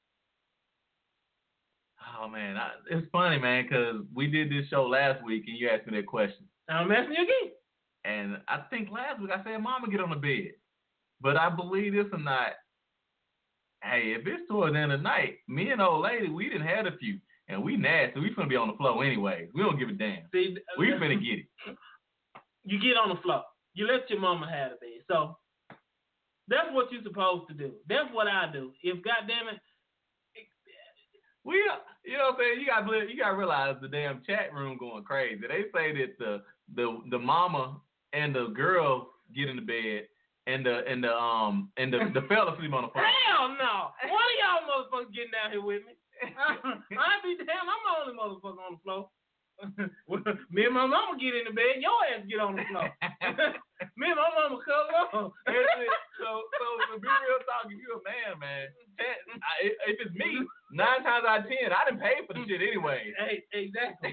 Oh man, I, it's funny, man, because we did this show last week and you asked me that question, Now I'm asking you again. and I think last week I said, "Mama, get on the bed," but I believe this or not. Hey, if it's towards the end of the night, me and old lady, we didn't have a few, and we nasty. We finna be on the floor anyway. We don't give a damn. See, We finna get it. You get on the floor. You let your mama have the bed. So that's what you're supposed to do. That's what I do. If goddamn it, We, you know what I'm saying? You got you got to realize the damn chat room going crazy. They say that the the the mama and the girl get in the bed, and the and the um and the the fella sleep on the floor. hell no. One of y'all motherfuckers getting down here with me. I be damn. I'm the only motherfucker on the floor. Me and my mama get in the bed. Your ass get on the floor. Me and my mama cuddle up. so so to be real talk, if you a man, man, that, I, if it's me, nine times out of ten, I didn't pay for the shit anyway. Hey, exactly.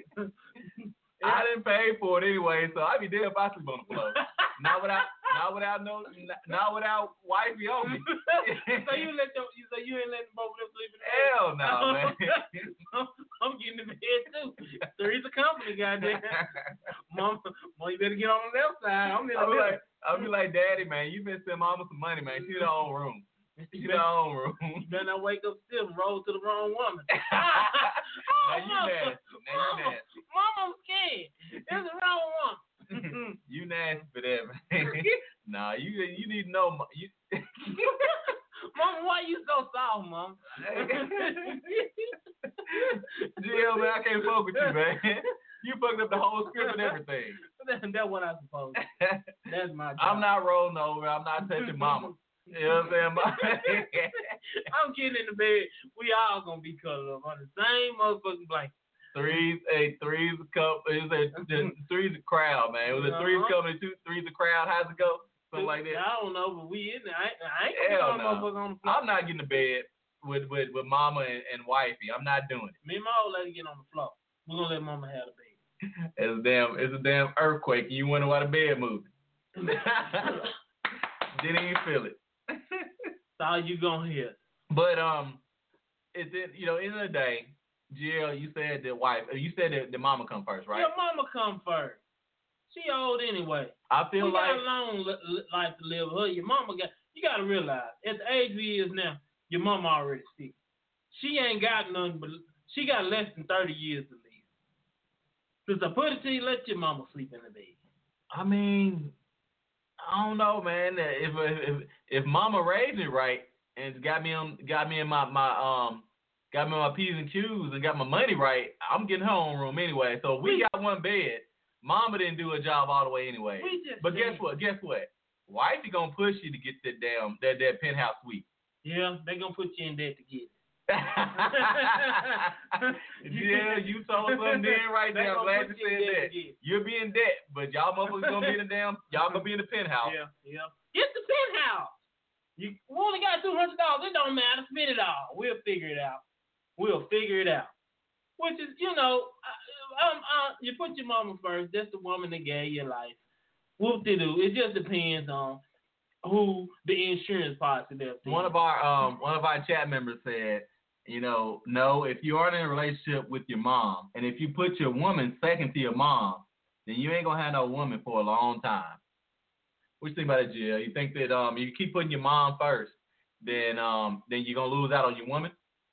I didn't pay for it anyway, so I'd be dead if I sleep on the floor. Not without, not without no, not without wifey on me. So you let your, you say you ain't letting both of them sleep in the bed? Hell no, man. I'm getting in the bed too. Three's a company, goddamn. Mom, mom, you better get on the left side. I'm in the I'll be middle. like, I'll be like, Daddy, man, you been sending Mama some money, man. She in her own room. She in her own room. You better not wake up still and roll to the wrong woman. Now you nasty. Now you Mama, nasty. Mom, I'm scared. It's the wrong woman. You nasty for that, man. Nah, you you need to know. You, Mama, why you so soft, Mom? G L, man, I can't fuck with you, man. You fucked up the whole script and everything. That's what I suppose. That's my job. I'm not rolling over. I'm not touching Mama. You know what I'm saying? I'm getting in the bed. We all gonna be cuddled up on the same motherfucking blanket. Three's a three's a cup. It was a the, three's a crowd, man. It was a three's Uh-huh. company, two three's a crowd. How's it go? Something like that. I don't know, but we in there. I, I ain't Hell gonna no. motherfucker on the floor. I'm not getting to bed with with, with Mama and, and wifey. I'm not doing it. Me and my old lady get on the floor. We're gonna let Mama have the bed. It's a damn it's a damn earthquake, and you wonder why the bed moving. Didn't even feel it. That's all you gonna hear. But um, it's it. You know, end of the day, G L, you said that wife. You said that the mama come first, right? Your mama come first. She old anyway. I feel we like got a long li- li- life to live. Her, your mama got. You gotta realize, at the age we is now, your mama already sick. She ain't got nothing but she got less than thirty years to live. Since I put it to you, let your mama sleep in the bed. I mean, I don't know, man. If if if Mama raised me right and got me on, got me in my my um, got me on my P's and Q's and got my money right, I'm getting her own room anyway. So if we got one bed, Mama didn't do her job all the way anyway. We just But saying. guess what? Guess what? Wifey gonna push you to get that damn that that penthouse suite. Yeah, they gonna put you in debt to get it. Yeah, you told something then right there. I'm glad you said that. Again. You'll be in debt, but y'all motherfuckers gonna be in the damn. Y'all gonna be in the penthouse. Yeah, yeah. Get the penthouse. You only got two hundred dollars. It don't matter. Spend it all. We'll figure it out. We'll figure it out. Which is, you know, um, uh, you put your mama first. That's the woman that gave you life. Whoop-de-doo. It just depends on who the insurance policy they're One of our um one of our chat members said, you know, no, if you aren't in a relationship with your mom, and if you put your woman second to your mom, then you ain't gonna have no woman for a long time. What you think about it, Jill? You think that um you keep putting your mom first, then um then you're gonna lose out on your woman?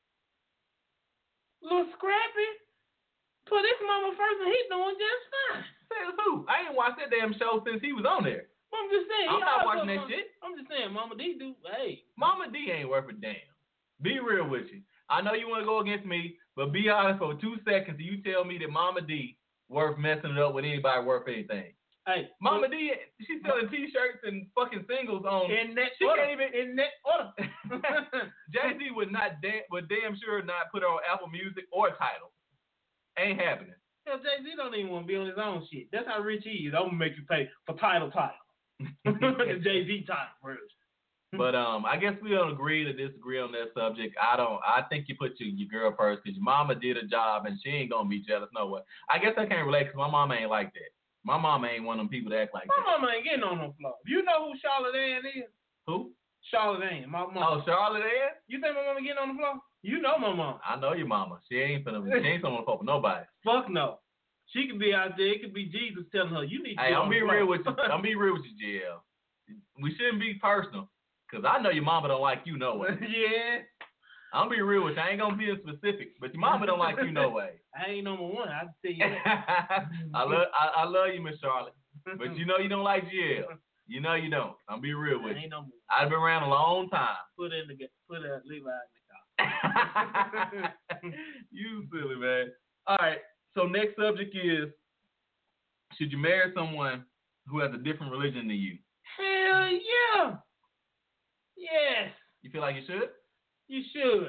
Little Scrappy, put his mama first, and he's doing just fine. Says who? I ain't watched that damn show since he was on there. I'm just saying. I'm not watching that Mama, shit. I'm just saying, Mama D do. Hey, Mama D ain't worth a damn. Be real with you. I know you want to go against me, but be honest for two seconds. You tell me that Mama D worth messing it up with anybody worth anything. Hey, Mama D, she's selling T-shirts and fucking singles on. In that she order. can't even in that order. Jay-Z would not damn, would damn sure not put her on Apple Music or Tidal. Ain't happening. Hell, Jay-Z don't even want to be on his own shit. That's how rich he is. I'm gonna make you pay for Tidal Tidal. The Jay-Z Tidal version. But um, I guess we don't agree to disagree on that subject. I don't. I think you put your, your girl first because your mama did a job and she ain't gonna be jealous. No way. I guess I can't relate because my mama ain't like that. My mama ain't one of them people that act like my that. My mama ain't getting on no floor. You know who Charlotte Ann is? Who? Charlotte Ann. My mama. Oh, Charlotte Ann? You think my mama getting on the floor? You know my mama. I know your mama. She ain't finna. She ain't someone to fuck with nobody. Fuck no. She could be out there. It could be Jesus telling her, you need to Hey, get I'm on be the floor. real with you. I'm be real with you, J L. We shouldn't be personal, cause I know your mama don't like you no way. Yeah. I'm be real with you. I ain't gonna be in specific, but your mama don't like you no way. I ain't number one. I can tell you that. I love, I, I love you, Miss Charlotte, but you know you don't like J L. You know you don't. I'm be real with I you. ain't number one. I've been around a long time. Put it in the put a Levi in the car. You silly man. All right. So next subject is: should you marry someone who has a different religion than you? Hell yeah. Yes. You feel like you should? You should.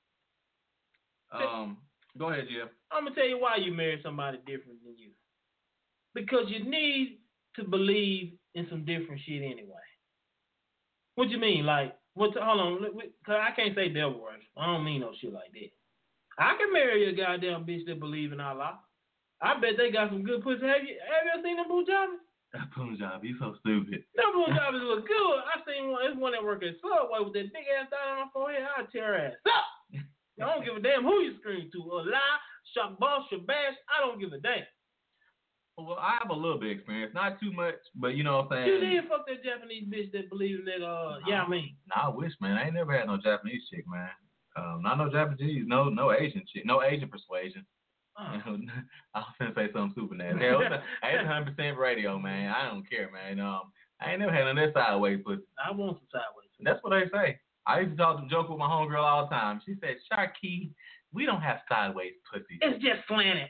Um, go ahead, Jeff. I'm gonna tell you why you marry somebody different than you. Because you need to believe in some different shit anyway. What you mean? Like, what? Hold on, cause I can't say devil worship. I don't mean no shit like that. I can marry a goddamn bitch that believe in Allah. I bet they got some good pussy. Have you have you ever seen them Punjabis? That Punjabi, you so stupid. Them Punjabis look good. I seen one. There's one that work at Subway with that big ass dot on her forehead. I'll tear her ass up. I don't give a damn who you scream to. Allah, Shabbat, Shabash. I don't give a damn. Well, I have a little bit of experience, not too much, but you know what I'm saying. You did fuck that Japanese bitch that believe in that. Uh, nah, yeah, I mean. Nah, I wish, man. I ain't never had no Japanese chick, man. Um, not no Japanese, no, no Asian chick, no Asian persuasion. Oh. I was gonna say something super nasty. Hell, I ain't one hundred percent radio, man. I don't care, man. Um, I ain't never had none of that sideways pussy. I want some sideways pussy. That's what they say. I used to talk to joke with my homegirl all the time. She said, Sharky, we don't have sideways pussy. It's just slanted.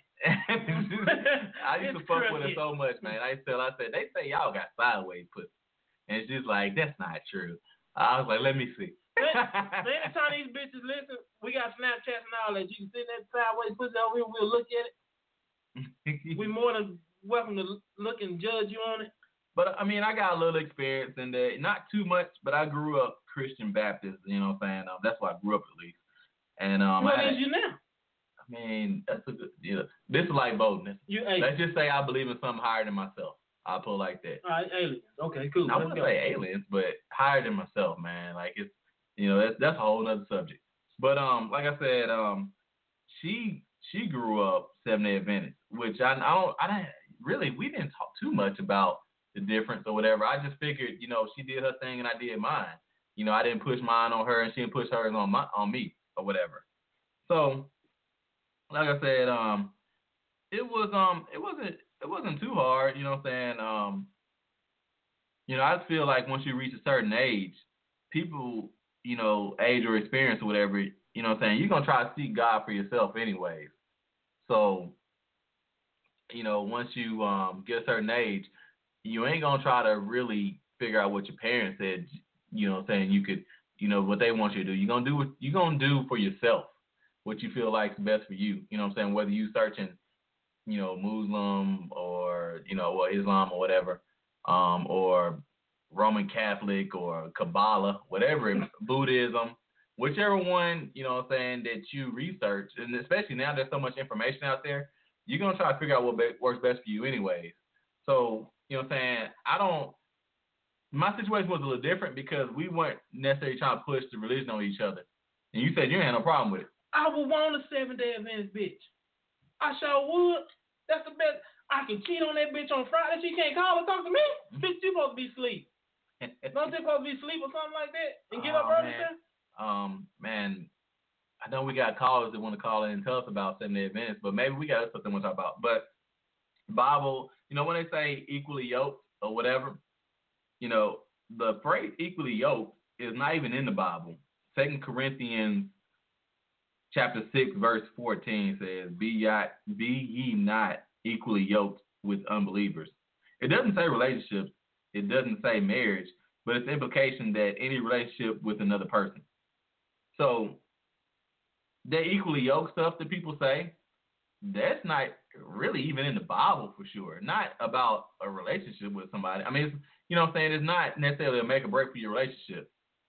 I used it's to fuck crooked. with her so much, man. I used to tell her, I said, they say y'all got sideways pussy. And she's like, that's not true. I was like, let me see. Anytime these bitches listen, we got Snapchats and all that. You can send that sideways pussy over here. We'll look at it. We more than welcome to look and judge you on it. But I mean, I got a little experience in that, not too much, but I grew up Christian Baptist. You know what I'm saying? Um, that's where I grew up at least. And um, what I, is you now? I mean, that's a good. You know, this is like boldness. You Let's just say I believe in something higher than myself. I'll put it like that. All right, aliens. Okay, cool. I wouldn't say aliens, but higher than myself, man. Like it's. You know, that's that's a whole other subject. But um, like I said, um, she she grew up Seventh-day Adventist, which I I don't I didn't really we didn't talk too much about the difference or whatever. I just figured, you know, she did her thing and I did mine. You know, I didn't push mine on her and she didn't push hers on my on me or whatever. So, like I said, um, it was um it wasn't it wasn't too hard. You know what I'm saying? Um, you know, I just feel like once you reach a certain age, people. You know, age or experience or whatever, you know what I'm saying, you're going to try to seek God for yourself anyways. So, you know, once you um, get a certain age, you ain't going to try to really figure out what your parents said, you know what I'm saying, you could you know, what they want you to do. You're gonna do what you're gonna do for yourself, what you feel like is best for you. You know what I'm saying? Whether you searching, you know, Muslim or, you know, or Islam or whatever, um, or Roman Catholic or Kabbalah, whatever, Buddhism, whichever one, you know what I'm saying, that you research, and especially now there's so much information out there, you're going to try to figure out what be- works best for you anyways. So, you know what I'm saying, I don't, my situation was a little different because we weren't necessarily trying to push the religion on each other. And you said you had no problem with it. I would want a seven-day Adventist bitch. I sure would. That's the best. I can cheat on that bitch on Friday. She can't call or talk to me. Mm-hmm. Bitch, you supposed to be asleep. Don't you supposed to be asleep or something like that and get oh, up early? Um, man, I know we got callers that want to call in and tell us about seven-day Adventists, but maybe we got something to talk about. But Bible, you know, when they say equally yoked or whatever, you know, the phrase equally yoked is not even in the Bible. Second Corinthians chapter six, verse fourteen says, be, ye, be ye not equally yoked with unbelievers. It doesn't say relationships. It doesn't say marriage, but it's the implication that any relationship with another person. So that equally yoked stuff that people say, that's not really even in the Bible for sure. Not about a relationship with somebody. I mean, it's, you know what I'm saying? It's not necessarily a make or break for your relationship.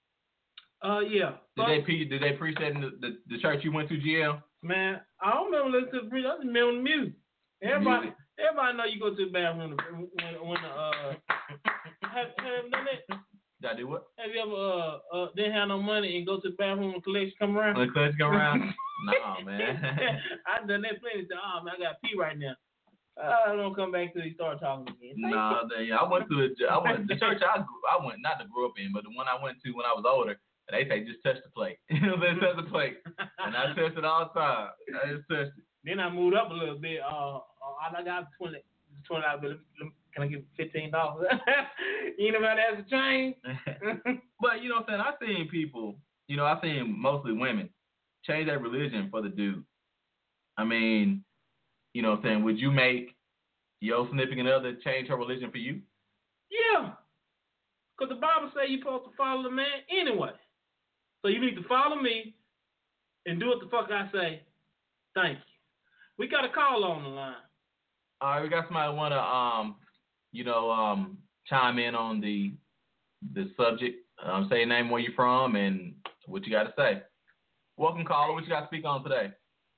Uh, yeah. Did they pre- did they preach that in the, the, the church you went to, G L? Man, I don't remember listening to the preach. I just remember the music. Everybody, music. everybody know you go to the bathroom when when uh have, have you done that? Did I do what? Have you ever uh, uh didn't have no money and go to the bathroom when collection come around? When collection come around? No, man. I done that plenty of times. Oh man, I got pee right now. I uh, don't come back till you start talking again. No, nah, yeah, I went to the I went the church I grew, I went not to grow up in, but the one I went to when I was older. They say just touch the plate. You know, they touch the plate, and I touch it all the time. I just touched it. Then I moved up a little bit. Uh, uh I got twenty, twenty dollars. Can I give fifteen dollars? You know about that's a change. But you know what I'm saying? I've seen people. You know, I've seen mostly women change their religion for the dude. I mean, you know what I'm saying? Would you make your significant other change her religion for you? Yeah, because the Bible says you're supposed to follow the man anyway. So you need to follow me and do what the fuck I say. Thank you. We got a call on the line. All right, we got somebody want to, um, you know, um, chime in on the the subject. Um, say your name, where you're from, and what you got to say. Welcome, caller. What you got to speak on today?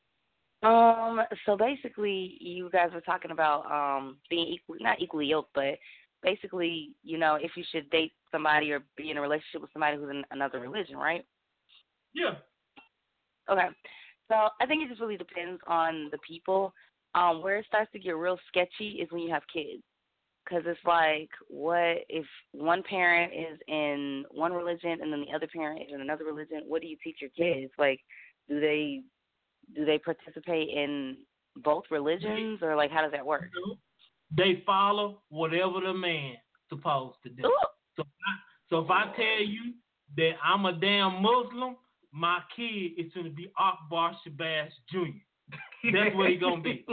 Um. So basically, you guys were talking about um being equally, not equally yoked, but basically, you know, if you should date somebody or be in a relationship with somebody who's in another religion, right? Yeah. Okay. So I think it just really depends on the people. Um, where it starts to get real sketchy is when you have kids. Because it's like, what if one parent is in one religion and then the other parent is in another religion? What do you teach your kids? Like, do they do they participate in both religions, or like how does that work? They follow whatever the man's supposed to do. Ooh. So, so if I tell you that I'm a damn Muslim, my kid is going to be Akbar Shabazz Junior That's what he's going to be.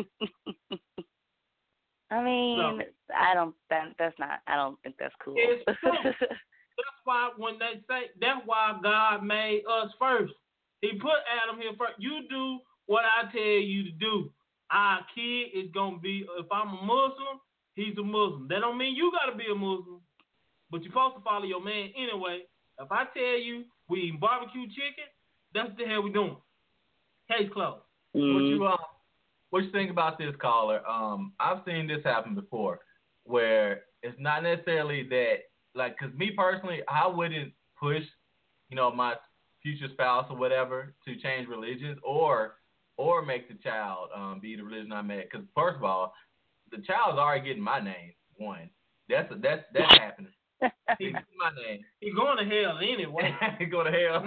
I mean, so, I don't, that, that's not, I don't think that's cool. It's true. That's why when they say, that's why God made us first. He put Adam here first. You do what I tell you to do. Our kid is going to be, if I'm a Muslim, he's a Muslim. That don't mean you got to be a Muslim, but you're supposed to follow your man anyway. If I tell you we eating barbecue chicken, that's what the hell we doing. Case closed. Mm. What you uh, what you think about this, caller? Um, I've seen this happen before, where it's not necessarily that, like, because me personally, I wouldn't push, you know, my future spouse or whatever to change religions or or make the child um, be the religion I'm at. Because first of all, the child's already getting my name. One, that's a, that's that's happening. He's my name. He's going to hell anyway. He's going to hell.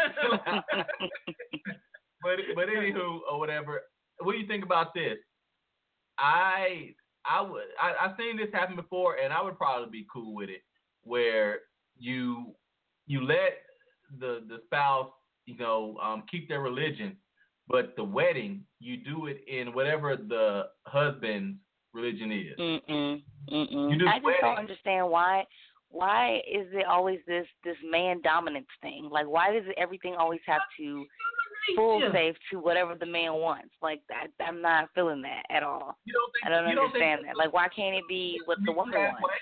but but anywho or whatever. What do you think about this? I I would I, I've seen this happen before, and I would probably be cool with it, where you you let the the spouse, you know, um, keep their religion, but the wedding you do it in whatever the husband's religion is. Mm-mm, mm-mm. You do I just wedding. don't understand why why is it always this this man dominance thing? Like, why does everything always have to full safe to whatever the man wants? Like, I, I'm not feeling that at all. You don't think, I don't you understand don't think that. Like, why can't it be what the woman halfway? wants?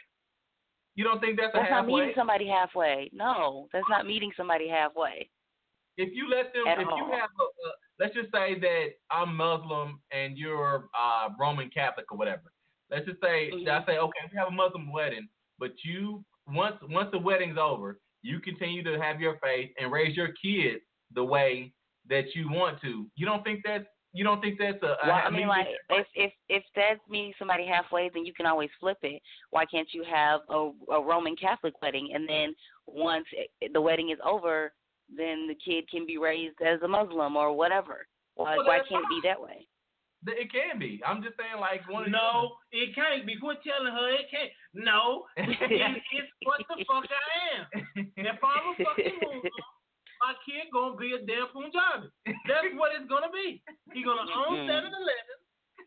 You don't think that's, that's a halfway? That's not meeting somebody halfway. No, that's not meeting somebody halfway. If you let them, at if all. you have, a, a, let's just say that I'm Muslim and you're uh, Roman Catholic or whatever. Let's just say mm-hmm. that I say, okay, we have a Muslim wedding, but you once once the wedding's over, you continue to have your faith and raise your kids the way that you want to. You don't think that's you don't think that's a, a well, I mean, like if if if that's meeting somebody halfway, then you can always flip it. Why can't you have a, a Roman Catholic wedding, and then once it, the wedding is over, then the kid can be raised as a Muslim or whatever? Why well, why can't it be that way? It can be. I'm just saying, like one. No, it can't be. Quit telling her it can't. No, it, it's what the fuck I am. If I'm a fucking Muslim, my kid gonna be a damn Punjabi. That's what it's gonna be. He gonna own seven eleven.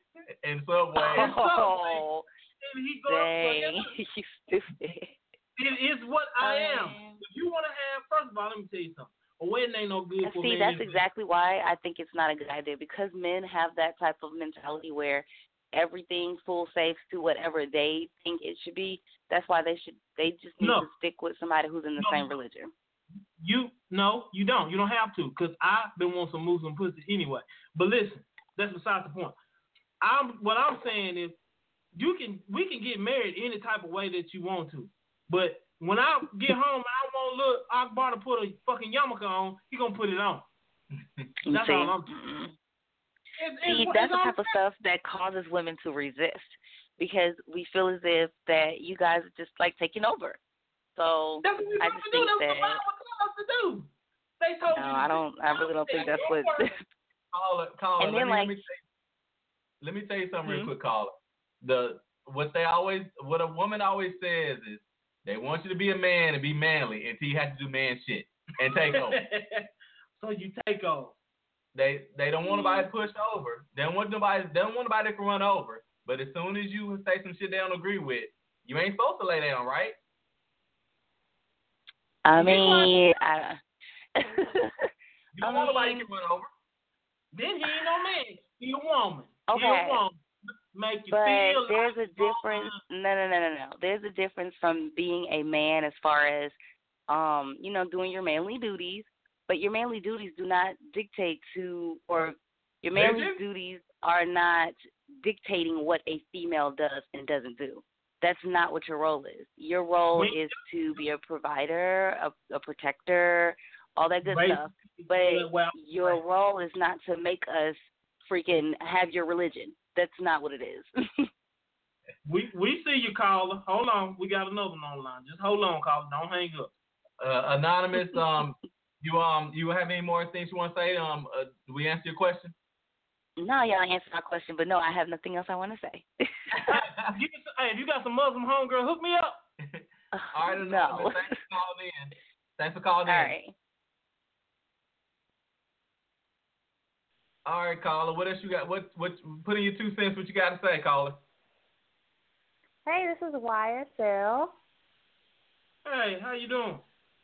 In Subway. Oh, and he gonna dang, you stupid. It is what I um, am. If you wanna have, first of all, let me tell you something. A wedding ain't no good for See, men. that's exactly why I think it's not a good idea, because men have that type of mentality where everything full safe to whatever they think it should be. That's why they should. They just need no. to stick with somebody who's in the no. same religion. You no, you don't. You don't have to, because I've been wanting some Muslim pussy anyway. But listen, that's beside the point. I'm what I'm saying is, you can we can get married any type of way that you want to, but when I get home and I want little Akbar to put a fucking yarmulke on, he gonna put it on. That's See? all I'm doing. It's, See, it's, that's it's the type of stuff that causes women to resist, because we feel as if that you guys are just like taking over. So that's what we I just to think do. that. That's what the Bible to do. They told no, you. I don't. I really don't think that's what. Caller, caller. And let, then, me, like, let, me say, let me tell you something mm-hmm. real quick, caller. The what they always, what a woman always says is, they want you to be a man and be manly until you have to do man shit and take over. So you take over. They they don't want nobody pushed over. They don't want nobody. They don't want nobody to run over. But as soon as you say some shit they don't agree with, you ain't supposed to lay down, right? I mean, I. you don't I want mean, nobody to run over. Then he ain't no man. He a woman. Okay. He a woman. Make you but feel there's like a difference. No, no, no, no, no. There's a difference from being a man as far as, um, you know, doing your manly duties. But your manly duties do not dictate to, or your manly Religion? duties are not dictating what a female does and doesn't do. That's not what your role is. Your role Wait. is to be a provider, a, a protector, all that good Wait. stuff. But well, your role is not to make us freaking have your religion. That's not what it is. we we see you, caller. Hold on, we got another one on the line. Just hold on, caller. Don't hang up. Uh, anonymous, um, you um, you have any more things you want to say? Um, uh, do we answer your question? No, y'all answered my question, but no, I have nothing else I want to say. Give us, hey, if you got some Muslim homegirl, hook me up. All right, no. Thanks for calling in. Thanks for calling All in. right. All right, caller. What else you got? What what? Put in your two cents. What you got to say, caller? Hey, this is Y S L. Hey, how you doing?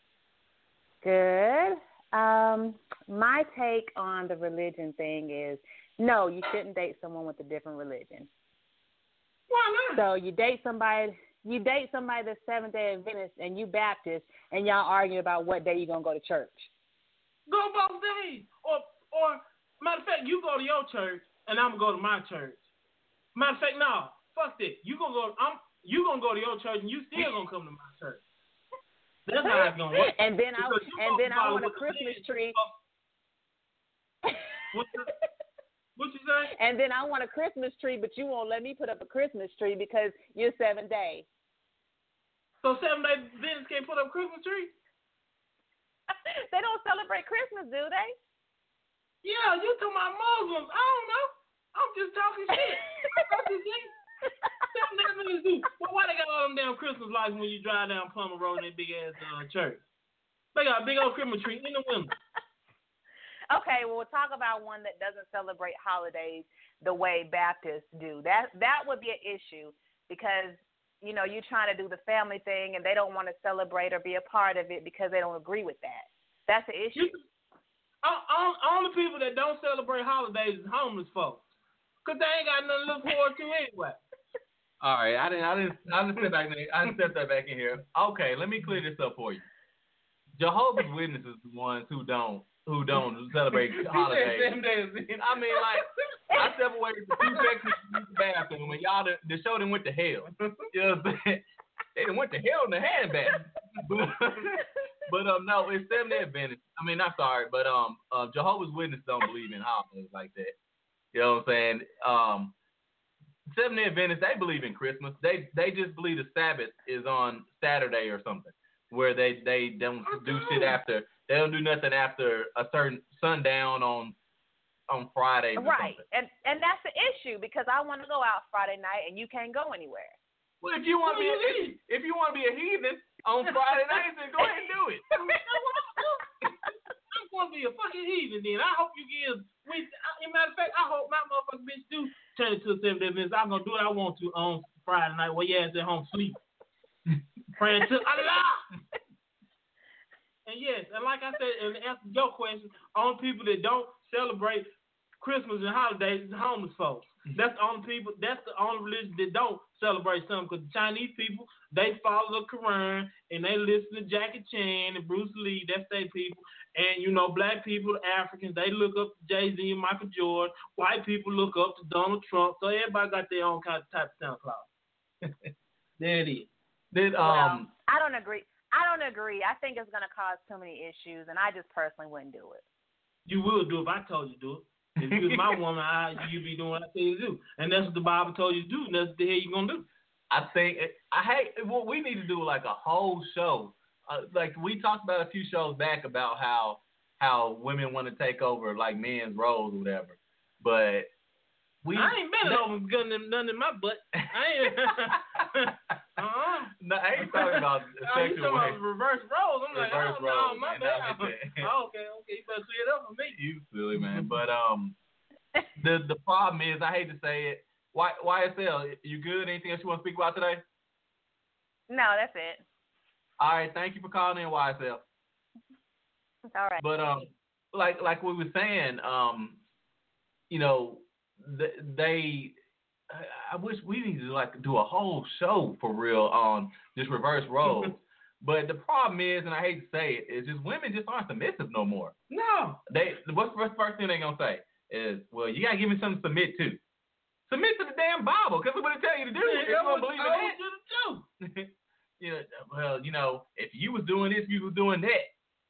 Good. Um, my take on the religion thing is, no, you shouldn't date someone with a different religion. Why not? So you date somebody, you date somebody that's Seventh Day Adventist, and you Baptist, and y'all argue about what day you're gonna go to church. Go both days, or or matter of fact, you go to your church, and I'm gonna go to my church. Matter of fact, no, fuck that. You gonna go? I'm you gonna go to your church, and you still gonna come to my church. That's how it's gonna work. And then I and then I want a Christmas tree. What, the, what you say? And then I want a Christmas tree, but you won't let me put up a Christmas tree because you're seven day. So seven day Adventists can't put up a Christmas tree? They don't celebrate Christmas, do they? Yeah, you talking about Muslims? I don't know. I'm just talking shit. That's the thing. Seven day Adventists do. Well, why they got all them damn Christmas lights when you drive down Plummer Road in that big ass uh, church? They got a big old Christmas tree in the window. Okay, well, we'll talk about one that doesn't celebrate holidays the way Baptists do. That that would be an issue because, you know, you're trying to do the family thing and they don't want to celebrate or be a part of it because they don't agree with that. That's the issue. You, all, all the people that don't celebrate holidays is homeless folks. Because they ain't got nothing to look forward to anyway. All right, I didn't, I didn't, I didn't step back. In, I didn't step that back in here. Okay, let me clear this up for you. Jehovah's Witnesses, the ones who don't, who don't celebrate holidays. I mean, like, I step away from two seconds to use the bathroom, and y'all, the, the show done went to hell. You know what I'm saying? They done went to hell in the handbag. But, but um, no, it's Seventh-day Adventists. I mean, I'm sorry, but um, uh, Jehovah's Witnesses don't believe in holidays like that. You know what I'm saying? Um, Seventh-day Adventists, they believe in Christmas. They they just believe the Sabbath is on Saturday or something, where they, they don't do shit after. They don't do nothing after a certain sundown on on Friday. Right, and and that's the issue because I want to go out Friday night and you can't go anywhere. Well, if you want to be a, if, if you want to be a heathen on Friday night, then go ahead and do it. I'm going to be a fucking heathen then. I hope you give. We, as a matter of fact, I hope my motherfucking bitch do turn it to a Seventh-day Adventist. I'm going to do what I want to on Friday night while your ass at home sleep. Praying to Allah. And yes, and like I said, and to answer your question, only people that don't celebrate Christmas and holidays is homeless folks. That's the only people. That's the only religion that don't celebrate something. Because the Chinese people, they follow the Quran and they listen to Jackie Chan and Bruce Lee. That's their people. And you know, black people, Africans, they look up to Jay Z and Michael Jordan. White people look up to Donald Trump. So everybody got their own kind of type of Santa Claus. There it is. Did um? Well, I don't agree. I don't agree. I think it's going to cause too many issues, and I just personally wouldn't do it. You will do it if I told you to do it. If you was my woman, I, you'd be doing what I tell you to do. And that's what the Bible told you to do, and that's what the hell you're going to do. I think, I hate, what we need to do like a whole show. Uh, like we talked about a few shows back about how how women want to take over like men's roles or whatever. But we. I ain't been over gun none in my butt. I ain't. uh-huh. No, I ain't talking about sexual oh, you talking about reverse roles. I'm reverse like, oh, roles, no, my man, bad. Oh, okay, okay, you better clear it up for me. You silly man, but um, the the problem is, I hate to say it, Y YSL, you good? Anything else you want to speak about today? No, that's it. All right, thank you for calling in, Y S L. All right. But um, like like we were saying, um, you know, they. I wish we needed to like do a whole show for real on just reverse roles. But the problem is, and I hate to say it, is just women just aren't submissive no more. No. They what's the first thing they're gonna say is, well, you gotta give me something to submit to. Submit to the damn Bible, because it's what it tell you to do. Yeah, if you don't believe in that. You to do. You know, well, you know, if you was doing this, you was doing that.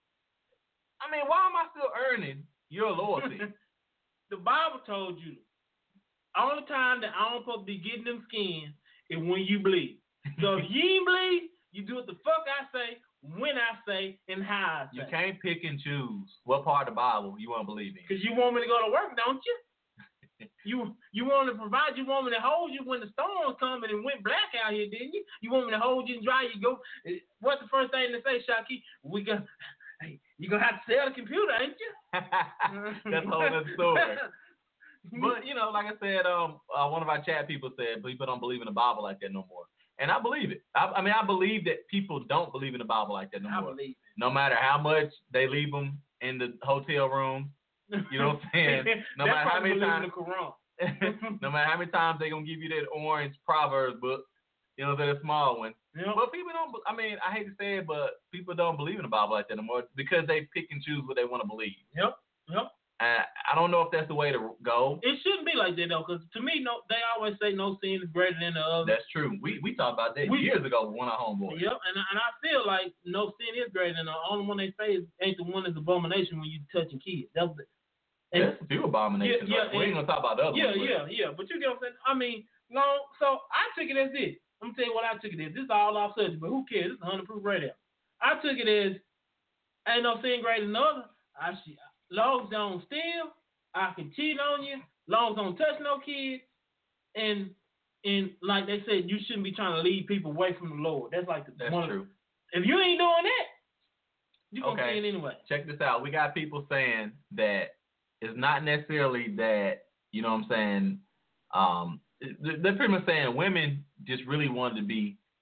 I mean, why am I still earning your loyalty? The Bible told you. Only time that I don't supposed to be getting them skins is when you bleed. So if you ain't bleed, you do what the fuck I say, when I say, and how I say. You can't pick and choose what part of the Bible you want to believe in. Because you want me to go to work, don't you? you you want to provide, you want me to hold you when the storms come and it went black out here, didn't you? You want me to hold you and dry you go. What's the first thing to say, Shaki? We got, hey, you're going to have to sell the computer, ain't you? That's a whole other story. But, you know, like I said, um, uh, one of our chat people said people don't believe in the Bible like that no more. And I believe it. I, I mean, I believe that people don't believe in the Bible like that no I more. believe it. No matter how much they leave them in the hotel room, you know what I'm saying? No matter how many times, no matter how many times they're going to give you that orange Proverbs book, you know, that small one. Yep. But people don't, I mean, I hate to say it, but people don't believe in the Bible like that no more because they pick and choose what they want to believe. Yep, yep. Uh, I don't know if that's the way to go. It shouldn't be like that though, because to me, no, they always say no sin is greater than the other. That's true. We we talked about that we, years ago with one of our homeboys. Yep, and and I feel like no sin is greater than the only one they say is, ain't the one that's abomination when you touching kids. That's the, and, There's a few abominations. Yeah, yeah, we ain't gonna talk about the other Yeah, ones, yeah, yeah. But you get what I'm saying? I mean, no. So I took it as this. I'm gonna tell you what I took it as. This is all off subject, but who cares? This is one hundred proof radio. I took it as ain't no sin greater than the other. I see. Long as don't steal. I can cheat on you, long as don't touch no kids, and and like they said, you shouldn't be trying to lead people away from the Lord. That's like the, that's one true. Of, if you ain't doing that, you gonna okay. sin anyway. Check this out. We got people saying that it's not necessarily that, you know what I'm saying. Um, they're pretty much saying women just really wanted to be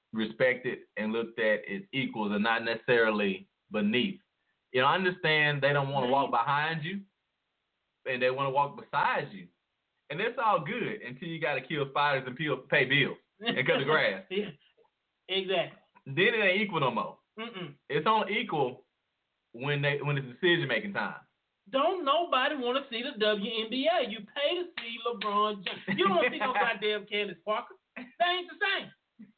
respected and looked at as equals and not necessarily beneath. You know, I understand they don't want to walk behind you and they want to walk beside you. And that's all good until you got to kill spiders and peel, pay bills and cut the grass. Yeah, exactly. Then it ain't equal no more. Mm-mm. It's only equal when they when it's decision making time. Don't nobody want to see the W N B A. You pay to see LeBron James. You don't want to see no goddamn Candace Parker. That ain't the same.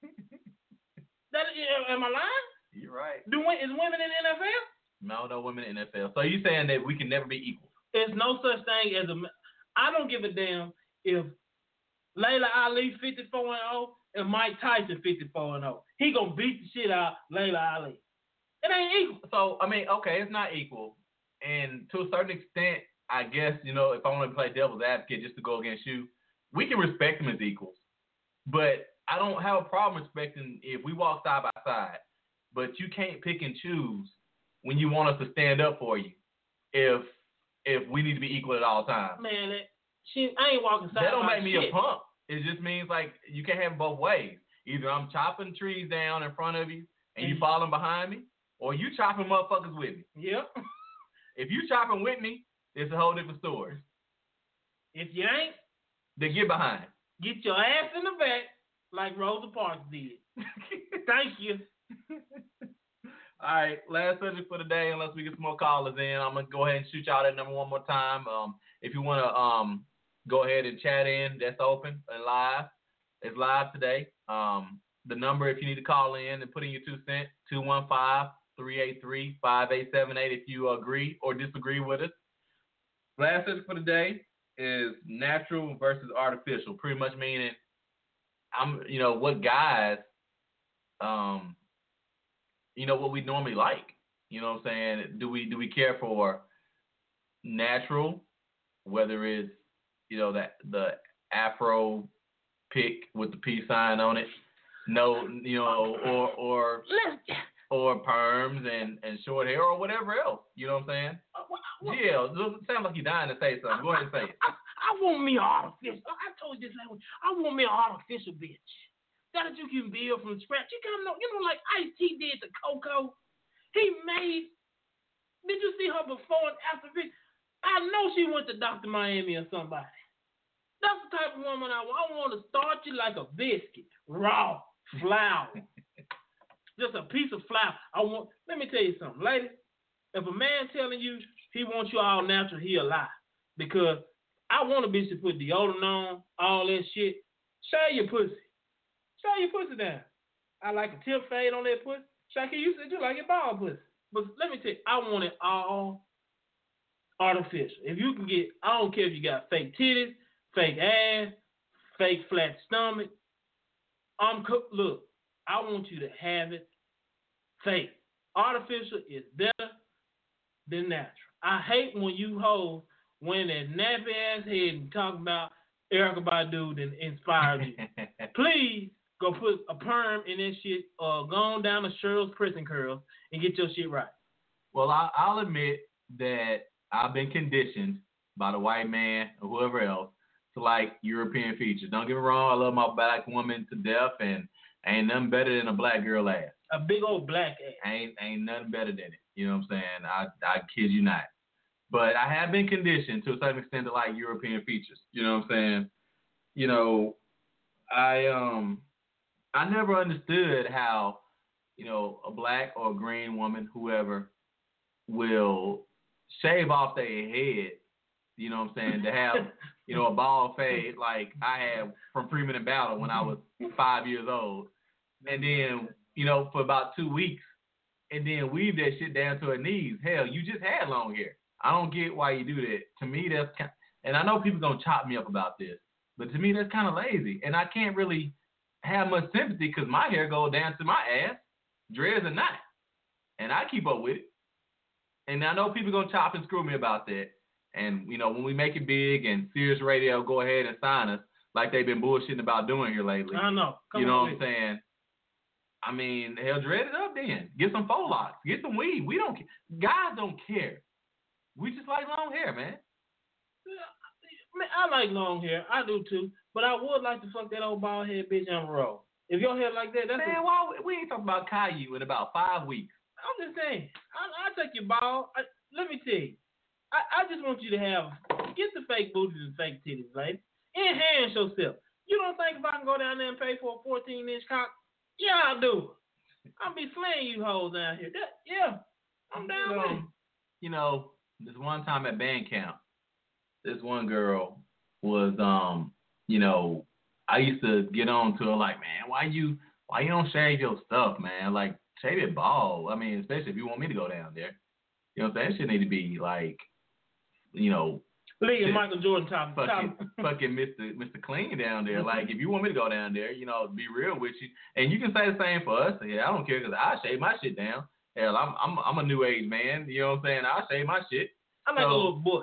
That am I lying? You're right. Do is women in the N F L? No, no women in the N F L. So you saying that we can never be equal? There's no such thing as a. I don't give a damn if Layla Ali fifty-four and oh and Mike Tyson fifty-four and oh. He gonna beat the shit out Layla Ali. It ain't equal. So I mean, okay, it's not equal, and to a certain extent, I guess you know if I want to play devil's advocate just to go against you, we can respect them as equals, but I don't have a problem respecting if we walk side by side. But you can't pick and choose when you want us to stand up for you. If if we need to be equal at all times. Man, that, she, I ain't walking side That don't by make me shit. a punk. It just means like you can't have it both ways. Either I'm chopping trees down in front of you and you falling behind me, or you chopping motherfuckers with me. Yep. If you chopping with me, it's a whole different story. If you ain't, then get behind. Get your ass in the back like Rosa Parks did. Thank you. All right, last subject for the day, unless we get some more callers in. I'm going to go ahead and shoot y'all that number one more time. Um, if you want to um, go ahead and chat in, that's open and live. It's live today. Um, the number, if you need to call in and put in your two cents, two one five, three eight three, five eight seven eight if you agree or disagree with us. Last subject for the day is natural versus artificial, pretty much meaning, I'm, you know, what guys, um, you know, what we normally like. You know what I'm saying? Do we do we care for natural, whether it's, you know, that the afro pick with the peace sign on it, no, you know, or or or perms and, and short hair or whatever else. You know what I'm saying? Yeah, it sounds like you're dying to say something. Go ahead and say it. I, I want me an artificial. I told you this last week. I want me an artificial bitch. That you can build from scratch. You kind of know, you know, like Ice-T did to Coco. He made. Did you see her before and after? I know she went to Doctor Miami or somebody. That's the type of woman I want. I want to start you like a biscuit, raw flour, just a piece of flour. I want. Let me tell you something, ladies. If a man telling you he wants you all natural, he a lie. Because I want a bitch to put deodorant on, all that shit. Shave your pussy. Shave your pussy down. I like a tip fade on that pussy. Shaki, you said you like it bald pussy. But let me tell you, I want it all artificial. If you can get, I don't care if you got fake titties, fake ass, fake flat stomach. I'm cook. Look, I want you to have it fake. Artificial is better than natural. I hate when you hoes wearing that nappy ass head and talk about Erykah Badu and inspired you. Please go put a perm in that shit or go on down to Cheryl's prison curls and get your shit right. Well, I, I'll admit that I've been conditioned by the white man or whoever else to like European features. Don't get me wrong, I love my black woman to death, and ain't nothing better than a black girl ass. A big old black ass. Ain't ain't nothing better than it. You know what I'm saying? I I kid you not. But I have been conditioned to a certain extent to like European features. You know what I'm saying? You know, I um I never understood how, you know, a black or a green woman, whoever, will shave off their head, you know what I'm saying, to have, you know, a bald fade like I had from Freeman and Battle when I was five years old. And then, you know, for about two weeks, and then weave that shit down to her knees. Hell, you just had long hair. I don't get why you do that. To me, that's kind of, and I know people gonna chop me up about this, but to me, that's kind of lazy. And I can't really have much sympathy because my hair goes down to my ass, dreads or not, and I keep up with it. And I know people gonna chop and screw me about that. And you know, when we make it big and Sirius Radio go ahead and sign us like they've been bullshitting about doing here lately. I know. Come you know on what I'm saying? I mean, hell, dread it up then. Get some faux locks. Get some weave. We don't. Guys don't care. We just like long hair, man. Man, I like long hair. I do too. But I would like to fuck that old bald head bitch on the road. If your hair like that, that's man. A, Why we ain't talking about Caillou in about five weeks? I'm just saying. I I take your ball. I, let me tell you. I, I just want you to have get the fake booties and fake titties, right? Enhance yourself. You don't think if I can go down there and pay for a fourteen inch cock? Yeah, I'll do it. I'll be slaying you hoes down here. That, yeah, I'm down you know, with it. You know, this one time at band camp, this one girl was, um, you know, I used to get on to her like, man, why you, why you don't shave your stuff, man? Like, shave it bald. I mean, especially if you want me to go down there. You know what I'm saying? That shit need to be like, you know, Lee and Michael Jordan top, fucking, top. fucking Mister Mister Clean down there. Like, if you want me to go down there, you know, be real with you, and you can say the same for us. Yeah, I don't care because I shave my shit down. Hell, I'm I'm I'm a new age man. You know what I'm saying? I shave my shit. I like so, a little bush.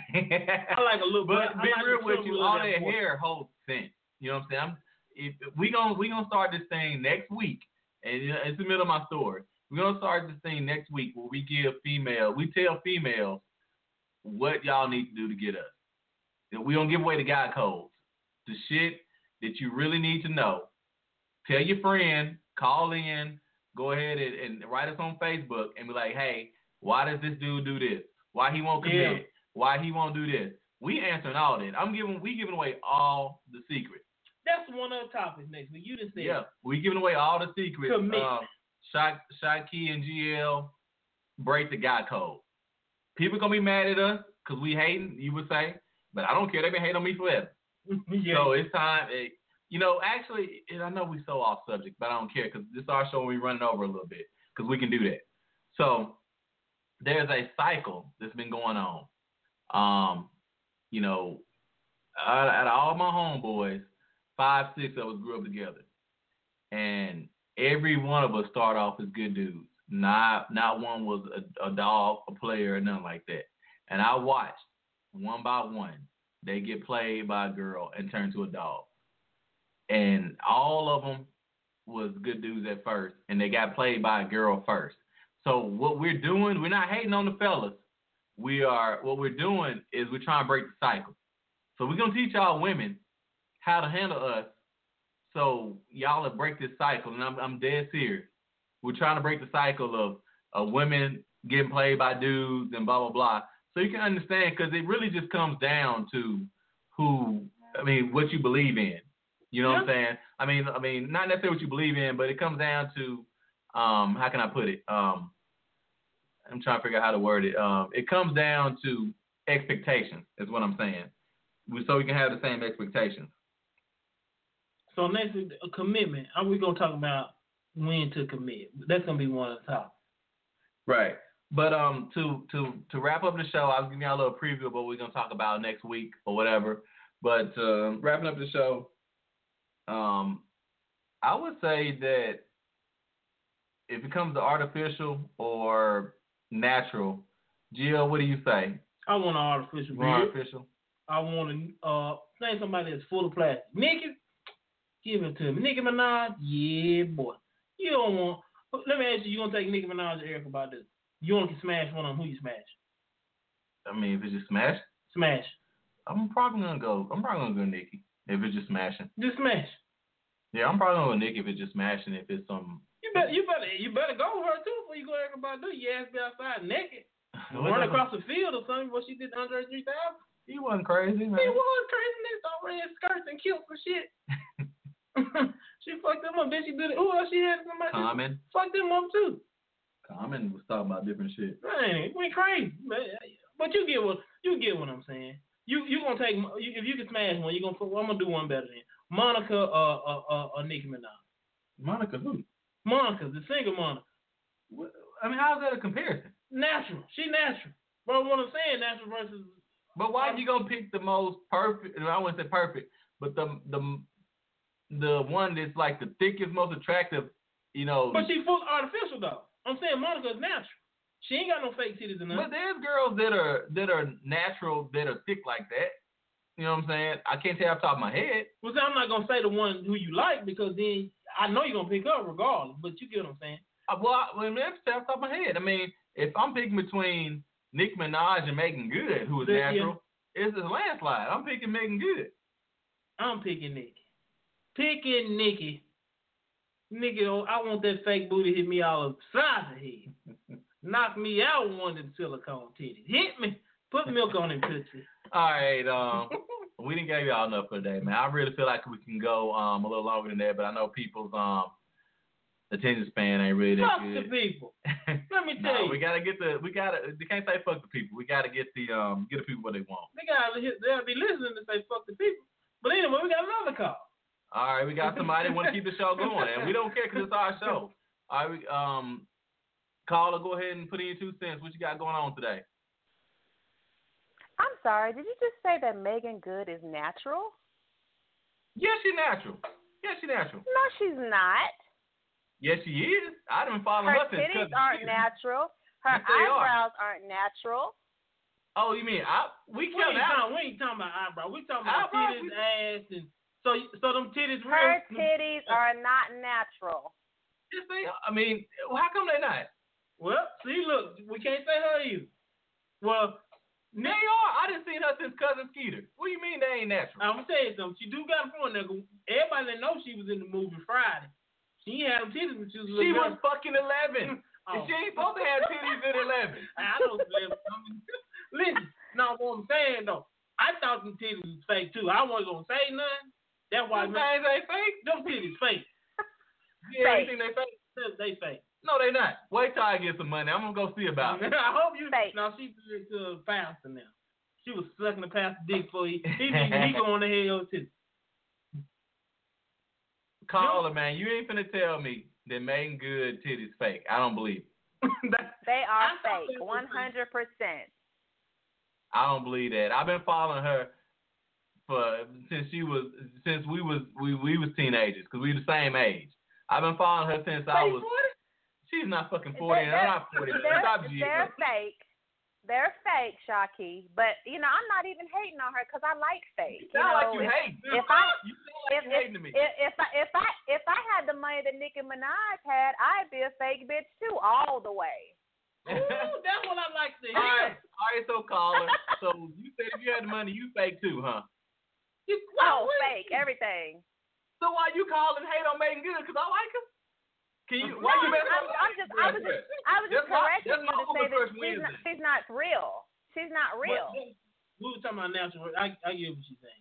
I like a little. But bush. be like real with you, all that, that hair holds scent. You know what I'm saying? I'm, if, we gonna we gonna start this thing next week, and it's the middle of my story. We're gonna start this thing next week where we give female, we tell females what y'all need to do to get us. We don't give away the guy codes. The shit that you really need to know. Tell your friend, call in, go ahead and, and write us on Facebook and be like, hey, why does this dude do this? Why he won't commit? Yeah. Why he won't do this? We answering all that. I'm giving we giving away all the secrets. That's one of the topics next week. You just said. Yeah, we giving away all the secrets. Commit. Um, Shy, Shy Key and G L break the guy code. People gonna be mad at us because we hating, you would say, but I don't care. They've been hating on me forever. Yeah. So it's time. It, you know, actually, and I know we so off subject, but I don't care because this is our show and we running over a little bit because we can do that. So there's a cycle that's been going on. Um, you know, out, out of all my homeboys, five, six of us grew up together, and every one of us start off as good dudes. Not not one was a, a dog, a player, or nothing like that. And I watched one by one they get played by a girl and turn to a dog. And all of them was good dudes at first, and they got played by a girl first. So what we're doing, we're not hating on the fellas. We are what we're doing is we're trying to break the cycle. So we're gonna teach y'all women how to handle us. So y'all will break this cycle, and I'm I'm dead serious. We're trying to break the cycle of, of women getting played by dudes and blah blah blah. So you can understand, because it really just comes down to who, I mean, what you believe in. You know yeah. what I'm saying? I mean, I mean, not necessarily what you believe in, but it comes down to, um, how can I put it? Um, I'm trying to figure out how to word it. Um, it comes down to expectations, is what I'm saying. So we can have the same expectations. So next, a commitment. Are we gonna talk about when to commit? That's gonna be one of the topics. Right. But um, to to to wrap up the show, I was giving y'all a little preview of what we're gonna talk about next week or whatever. But uh, wrapping up the show, um, I would say that if it comes to artificial or natural, Jill, what do you say? I want an artificial. Artificial. I want to uh, say somebody that's full of plastic. Nicki, give it to me. Nicki Minaj, yeah, boy. You don't want. Let me ask you. You gonna take Nicki Minaj or Erykah Badu? You want to smash one of them? Who you smash? I mean, if it's just smash. Smash. I'm probably gonna go. I'm probably gonna go Nicki if it's just smashing. Just smash. Yeah, I'm probably gonna go Nicki if it's just smashing. If it's some. You better, you better, you better go with her too before you go Erykah Badu. You ass be outside naked, run across the field or something. What she did to Andre three thousand. He wasn't crazy, man. He was crazy. Niggas all red skirts and kilts and shit. She fucked them up. Then she did it. Who else she had? Somebody Common. Fucked them up too. Common was talking about different shit. Man, went crazy. But you get what you get what I'm saying. You you gonna take if you can smash one, you gonna I'm gonna do one better than Monica uh uh uh, uh Nicki Minaj. Monica who? Monica, the singer Monica. What, I mean, how's that a comparison? Natural. She natural. But what I'm saying, natural versus. But why are you gonna pick the most perfect? I wouldn't say perfect, but the the the one that's like the thickest, most attractive. You know. But she full artificial though. I'm saying Monica is natural. She ain't got no fake titties in her. But there's girls that are that are natural that are thick like that. You know what I'm saying? I can't tell off the top of my head. Well, see, I'm not gonna say the one who you like because then I know you're gonna pick up regardless. But you get what I'm saying? Uh, well, I, well, let's tell off the top of my head. I mean, if I'm picking between Nicki Minaj and Megan Good, who is yeah. natural, it's a landslide. I'm picking Megan Good. I'm picking Nicki. Picking Nicki. Nigga, oh, I want that fake booty hit me all upside the head. Knock me out with one of them silicone titties. Hit me. Put milk on them pussy. All right, um, we didn't give y'all enough for today, man. I really feel like we can go um a little longer than that, but I know people's um attention span ain't really that Fuck good. the people. Let me tell no, you. we gotta get the we gotta they can't say fuck the people. We gotta get the um get the people what they want. They gotta they'll be listening to say fuck the people. But anyway, we got another call. All right, we got somebody that want to keep the show going, and we don't care because it's our show. All right, we, um, caller, go ahead and put in your two cents. What you got going on today? I'm sorry, did you just say that Megan Good is natural? Yes, she's natural. Yes, she's natural. No, she's not. Yes, she is. I done followed Her her since titties Cousin aren't Keita. natural. Her Yes, they are. eyebrows aren't natural. Oh, you mean I? We We killed ain't, out. talking, we ain't talking about eyebrow. We talking about Eyebrows, titties, we- ass, and so so them titties real. Her titties are not natural. Yes, they are. I mean, how come they not? Well, see, look, we can't say her either. Well, They are. I didn't see her since Cousin Keita. What do you mean they ain't natural? I'm gonna tell you something. She do got a point there. Everybody that know she was in the movie Friday. She had them titties when she was a She little was girl. fucking eleven. Oh. And she ain't supposed to have titties at eleven. I don't believe it. I mean, listen, no, what I'm saying though, I thought them titties was fake too. I wasn't gonna say nothing. That's why Them things ain't fake. them titties fake. Yeah, Fake. you think they fake? They, they fake. No, they not. Wait till I get some money. I'm gonna go see about it. I hope you. Fake. No, she did it to a pastor now. She was sucking the pastor dick for he he he going to hell too. Caller, man, you ain't finna tell me that Megan Good titties fake. I don't believe it. They are I thought fake, they were one hundred percent. I don't believe that. I've been following her for since she was since we was we, we was teenagers because we the same age. I've been following her since I was. She's not fucking forty, and I'm not forty. They're, Stop, they're fake. They're fake, Shocky. But you know, I'm not even hating on her because I like fake. You You sound know, like you if, hate. if I You sound like if, you if, hating to me. if, if I if I if I had the money that Nicki Minaj had, I'd be a fake bitch too, all the way. Ooh, that's what I like to hear. All right, all right, so caller. So you said if you had the money, you fake too, huh? You- Oh, wait, fake everything. So why you call and hate on Megan Good? Because I like her. Can you? Why No, you messing I'm, with I'm just I was just I was just That's my- correcting that's you my to say Uber that Crush she's not, Wednesday. she's not real. She's not real. What- We were talking about natural. I I get what she's saying.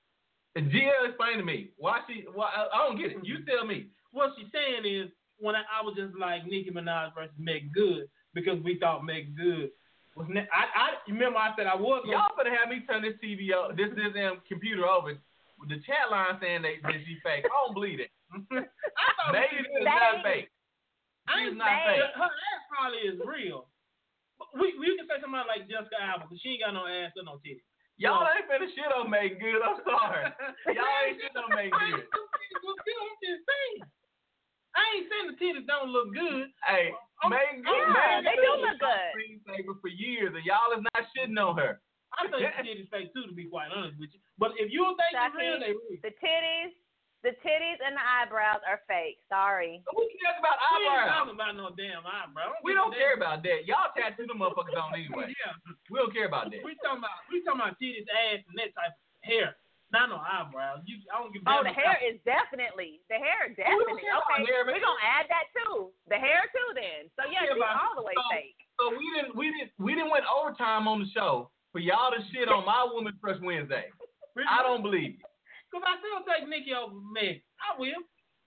And G L, explain to me why she. Why I, I don't get it. You tell me. What she's saying is when I, I was just like Nicki Minaj versus Megan Good because we thought Megan Good was. Ne- I I remember I said I was. Gonna, Y'all finna have me turn this T V over, this this damn computer over. With the chat line saying that, that she fake. I don't believe it. I thought Megan she- is not fake. I She's ain't not saying fake. her ass probably is real. But we we can say somebody like Jessica Alba because she ain't got no ass or no titties. Y'all ain't finna shit on Megan Good. I'm sorry. Y'all ain't shit on Megan Good. I'm just saying. I ain't saying the titties don't look good. Hey, I'm- Megan Good. Yeah, Megan they Good do was look my good. screensaver for years, and y'all is not shitting on her. I think the titties fake too, to be quite honest with you. But if you don't think they're real, they real. The titties, the titties and the eyebrows are fake. Sorry. Who cares about We ain't eyebrows? talking about no damn eyebrow. We don't care about that. Y'all tattoo the motherfuckers on anyway. Yeah, We don't care about that. we talking about we talking about titties, ass, and that type of hair. Not no eyebrows. You, I don't give a Oh, damn the hair about- is definitely the hair care definitely about okay. hair, man. We're gonna add that too. The hair too then. So yeah, care she's about- all the way so- fake. So we didn't we didn't we didn't went overtime on the show for y'all to shit on my Woman Crush Wednesday. I don't believe it. Cause I still take Nikki over Meg. I will.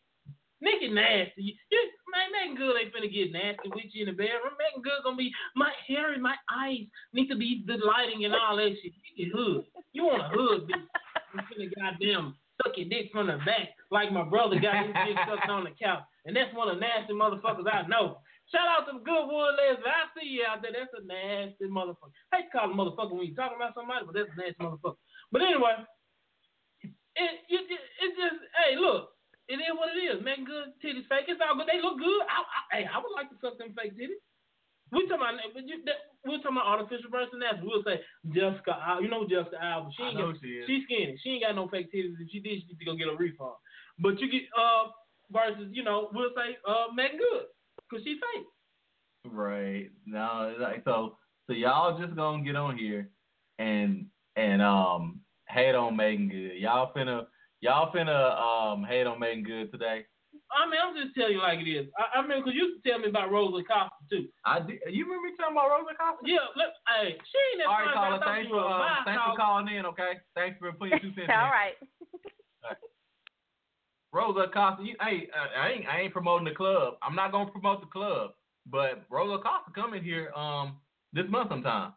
Nikki nasty. You, man, Megan Good ain't finna get nasty with you in the bedroom. Megan Good gonna be my hair and my eyes need to be the lighting and all that shit. You get hood. You want a hood bitch. You finna goddamn suck your dick from the back like my brother got his dick sucked on the couch. And that's one of the nasty motherfuckers I know. Shout out to the Goodwood lesbian. I see you out there. That's a nasty motherfucker. I hate to call him motherfucker when you talking about somebody, but that's a nasty motherfucker. But anyway, it, it, it, it just, hey, look, it is what it is. Megan Good titties fake. It's all good. They look good. I, I, hey, I would like to suck them fake titties. We talking about, but you, that, we're talking about artificial personality. We'll say Jessica, Al- you know Jessica Alba. She I ain't know got, she is. she's skinny. She ain't got no fake titties. If she did, she need to go get a refund. But you get uh versus, you know, we'll say uh Megan Good because she's fake. Right. No, it's like so so y'all just gonna get on here and and um hate on Megan Good. Y'all finna y'all finna um hate on Megan Good today. I mean, I'm just telling you like it is. I, I mean, because you used to tell me about Rosa Costa, too. I did. You remember me talking about Rosa Costa? Yeah, look, hey, she ain't that All right, funny. caller, thanks for, uh, thanks for calling in, okay? Thanks for putting two cents in. All right. All right. Rosa Costa, you, hey, I ain't, I ain't promoting the club. I'm not going to promote the club, but Rosa Costa coming here um this month sometime.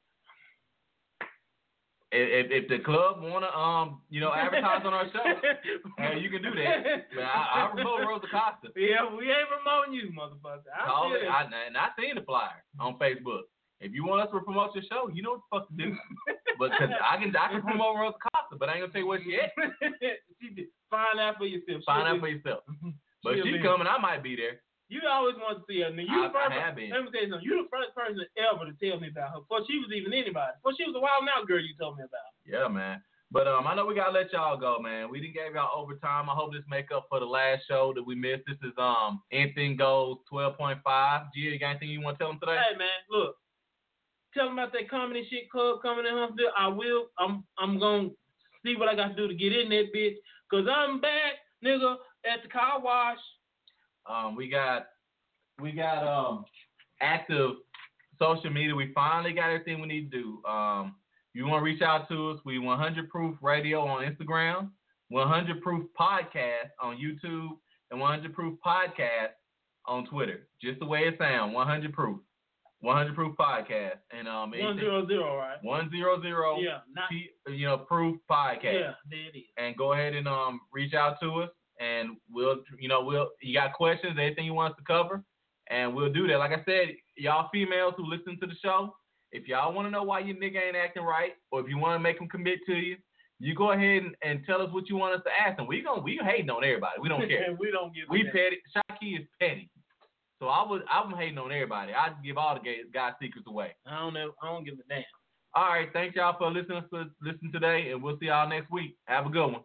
If, if the club want to, um, you know, advertise on our show, uh, you can do that. But I, I promote Rosa Costa. Yeah, we ain't promoting you, motherfucker. I Call it, I, and I seen the flyer on Facebook. If you want us to promote your show, you know what the fuck to do. But cause I can, I can promote Rosa Costa, but I ain't gonna tell you where she at. She did. Find out for yourself. Find She'll out for be, yourself. But she coming, I might be there. You always want to see her. Now, you I, the first, I have been. Let me tell you something. You the first person ever to tell me about her. Before she was even anybody. Before she was a Wild Out girl you told me about. Yeah, man. But um, I know we got to let y'all go, man. We didn't give y'all overtime. I hope this make up for the last show that we missed. This is um Anything Goes twelve point five. Gia, you got anything you want to tell them today? Hey, man, look. Tell them about that comedy shit club coming in Huntsville. I will. I'm I'm going to see what I got to do to get in that bitch. Because I'm back, nigga, at the car wash. Um, we got... We got um active social media. We finally got everything we need to do. Um, you want to reach out to us? We one hundred Proof Radio on Instagram, one hundred Proof Podcast on YouTube, and one hundred Proof Podcast on Twitter. Just the way it sounds. one hundred Proof, one hundred Proof Podcast, and um one hundred, right? one hundred. Yeah, not, P, you know Proof Podcast. Yeah, there it is. And go ahead and um reach out to us, and we'll you know we'll you got questions, anything you want us to cover. And we'll do that. Like I said, y'all females who listen to the show, if y'all want to know why your nigga ain't acting right, or if you want to make him commit to you, you go ahead and, and tell us what you want us to ask him. We gonna we hating on everybody. We don't care. we don't give. We petty. Shockey is petty. So I was I'm hating on everybody. I give all the guys secrets away. I don't know. I don't give a damn. All right. Thanks y'all for listening to listen today, and we'll see y'all next week. Have a good one.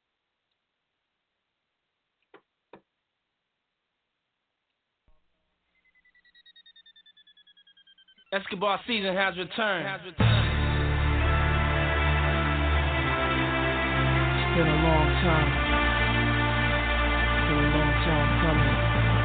Escobar season has returned. Has returned. It's been a long time. It's been a long time coming.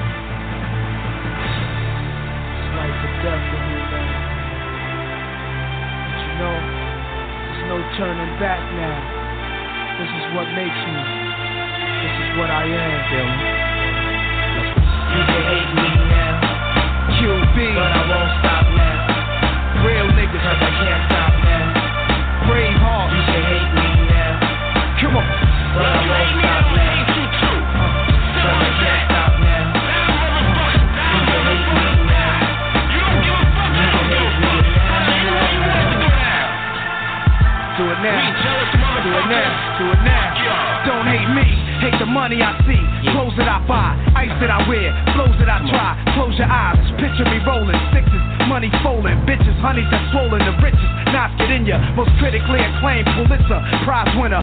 It's life or death for me, man. But you know, there's no turning back now. This is what makes me. This is what I am, Dylan. You can hate me now. Q B, but I won't stop now. Real niggas, cause I can't stop now. Brave heart, you can hate me now. Come on, but I won't stop now. Cause I can't stop now. You can hate me now. You can hate me now. Do it now. Do it now. Do it now. Don't hate me. Hate the money I see. Clothes that I buy. Ice that I wear. Flows that I try. Close your eyes. Picture me rolling. Sixes. Money folding. Bitches. Honeys that swollen. The richest. Knives get in ya. Most critically acclaimed Pulitzer Prize winner.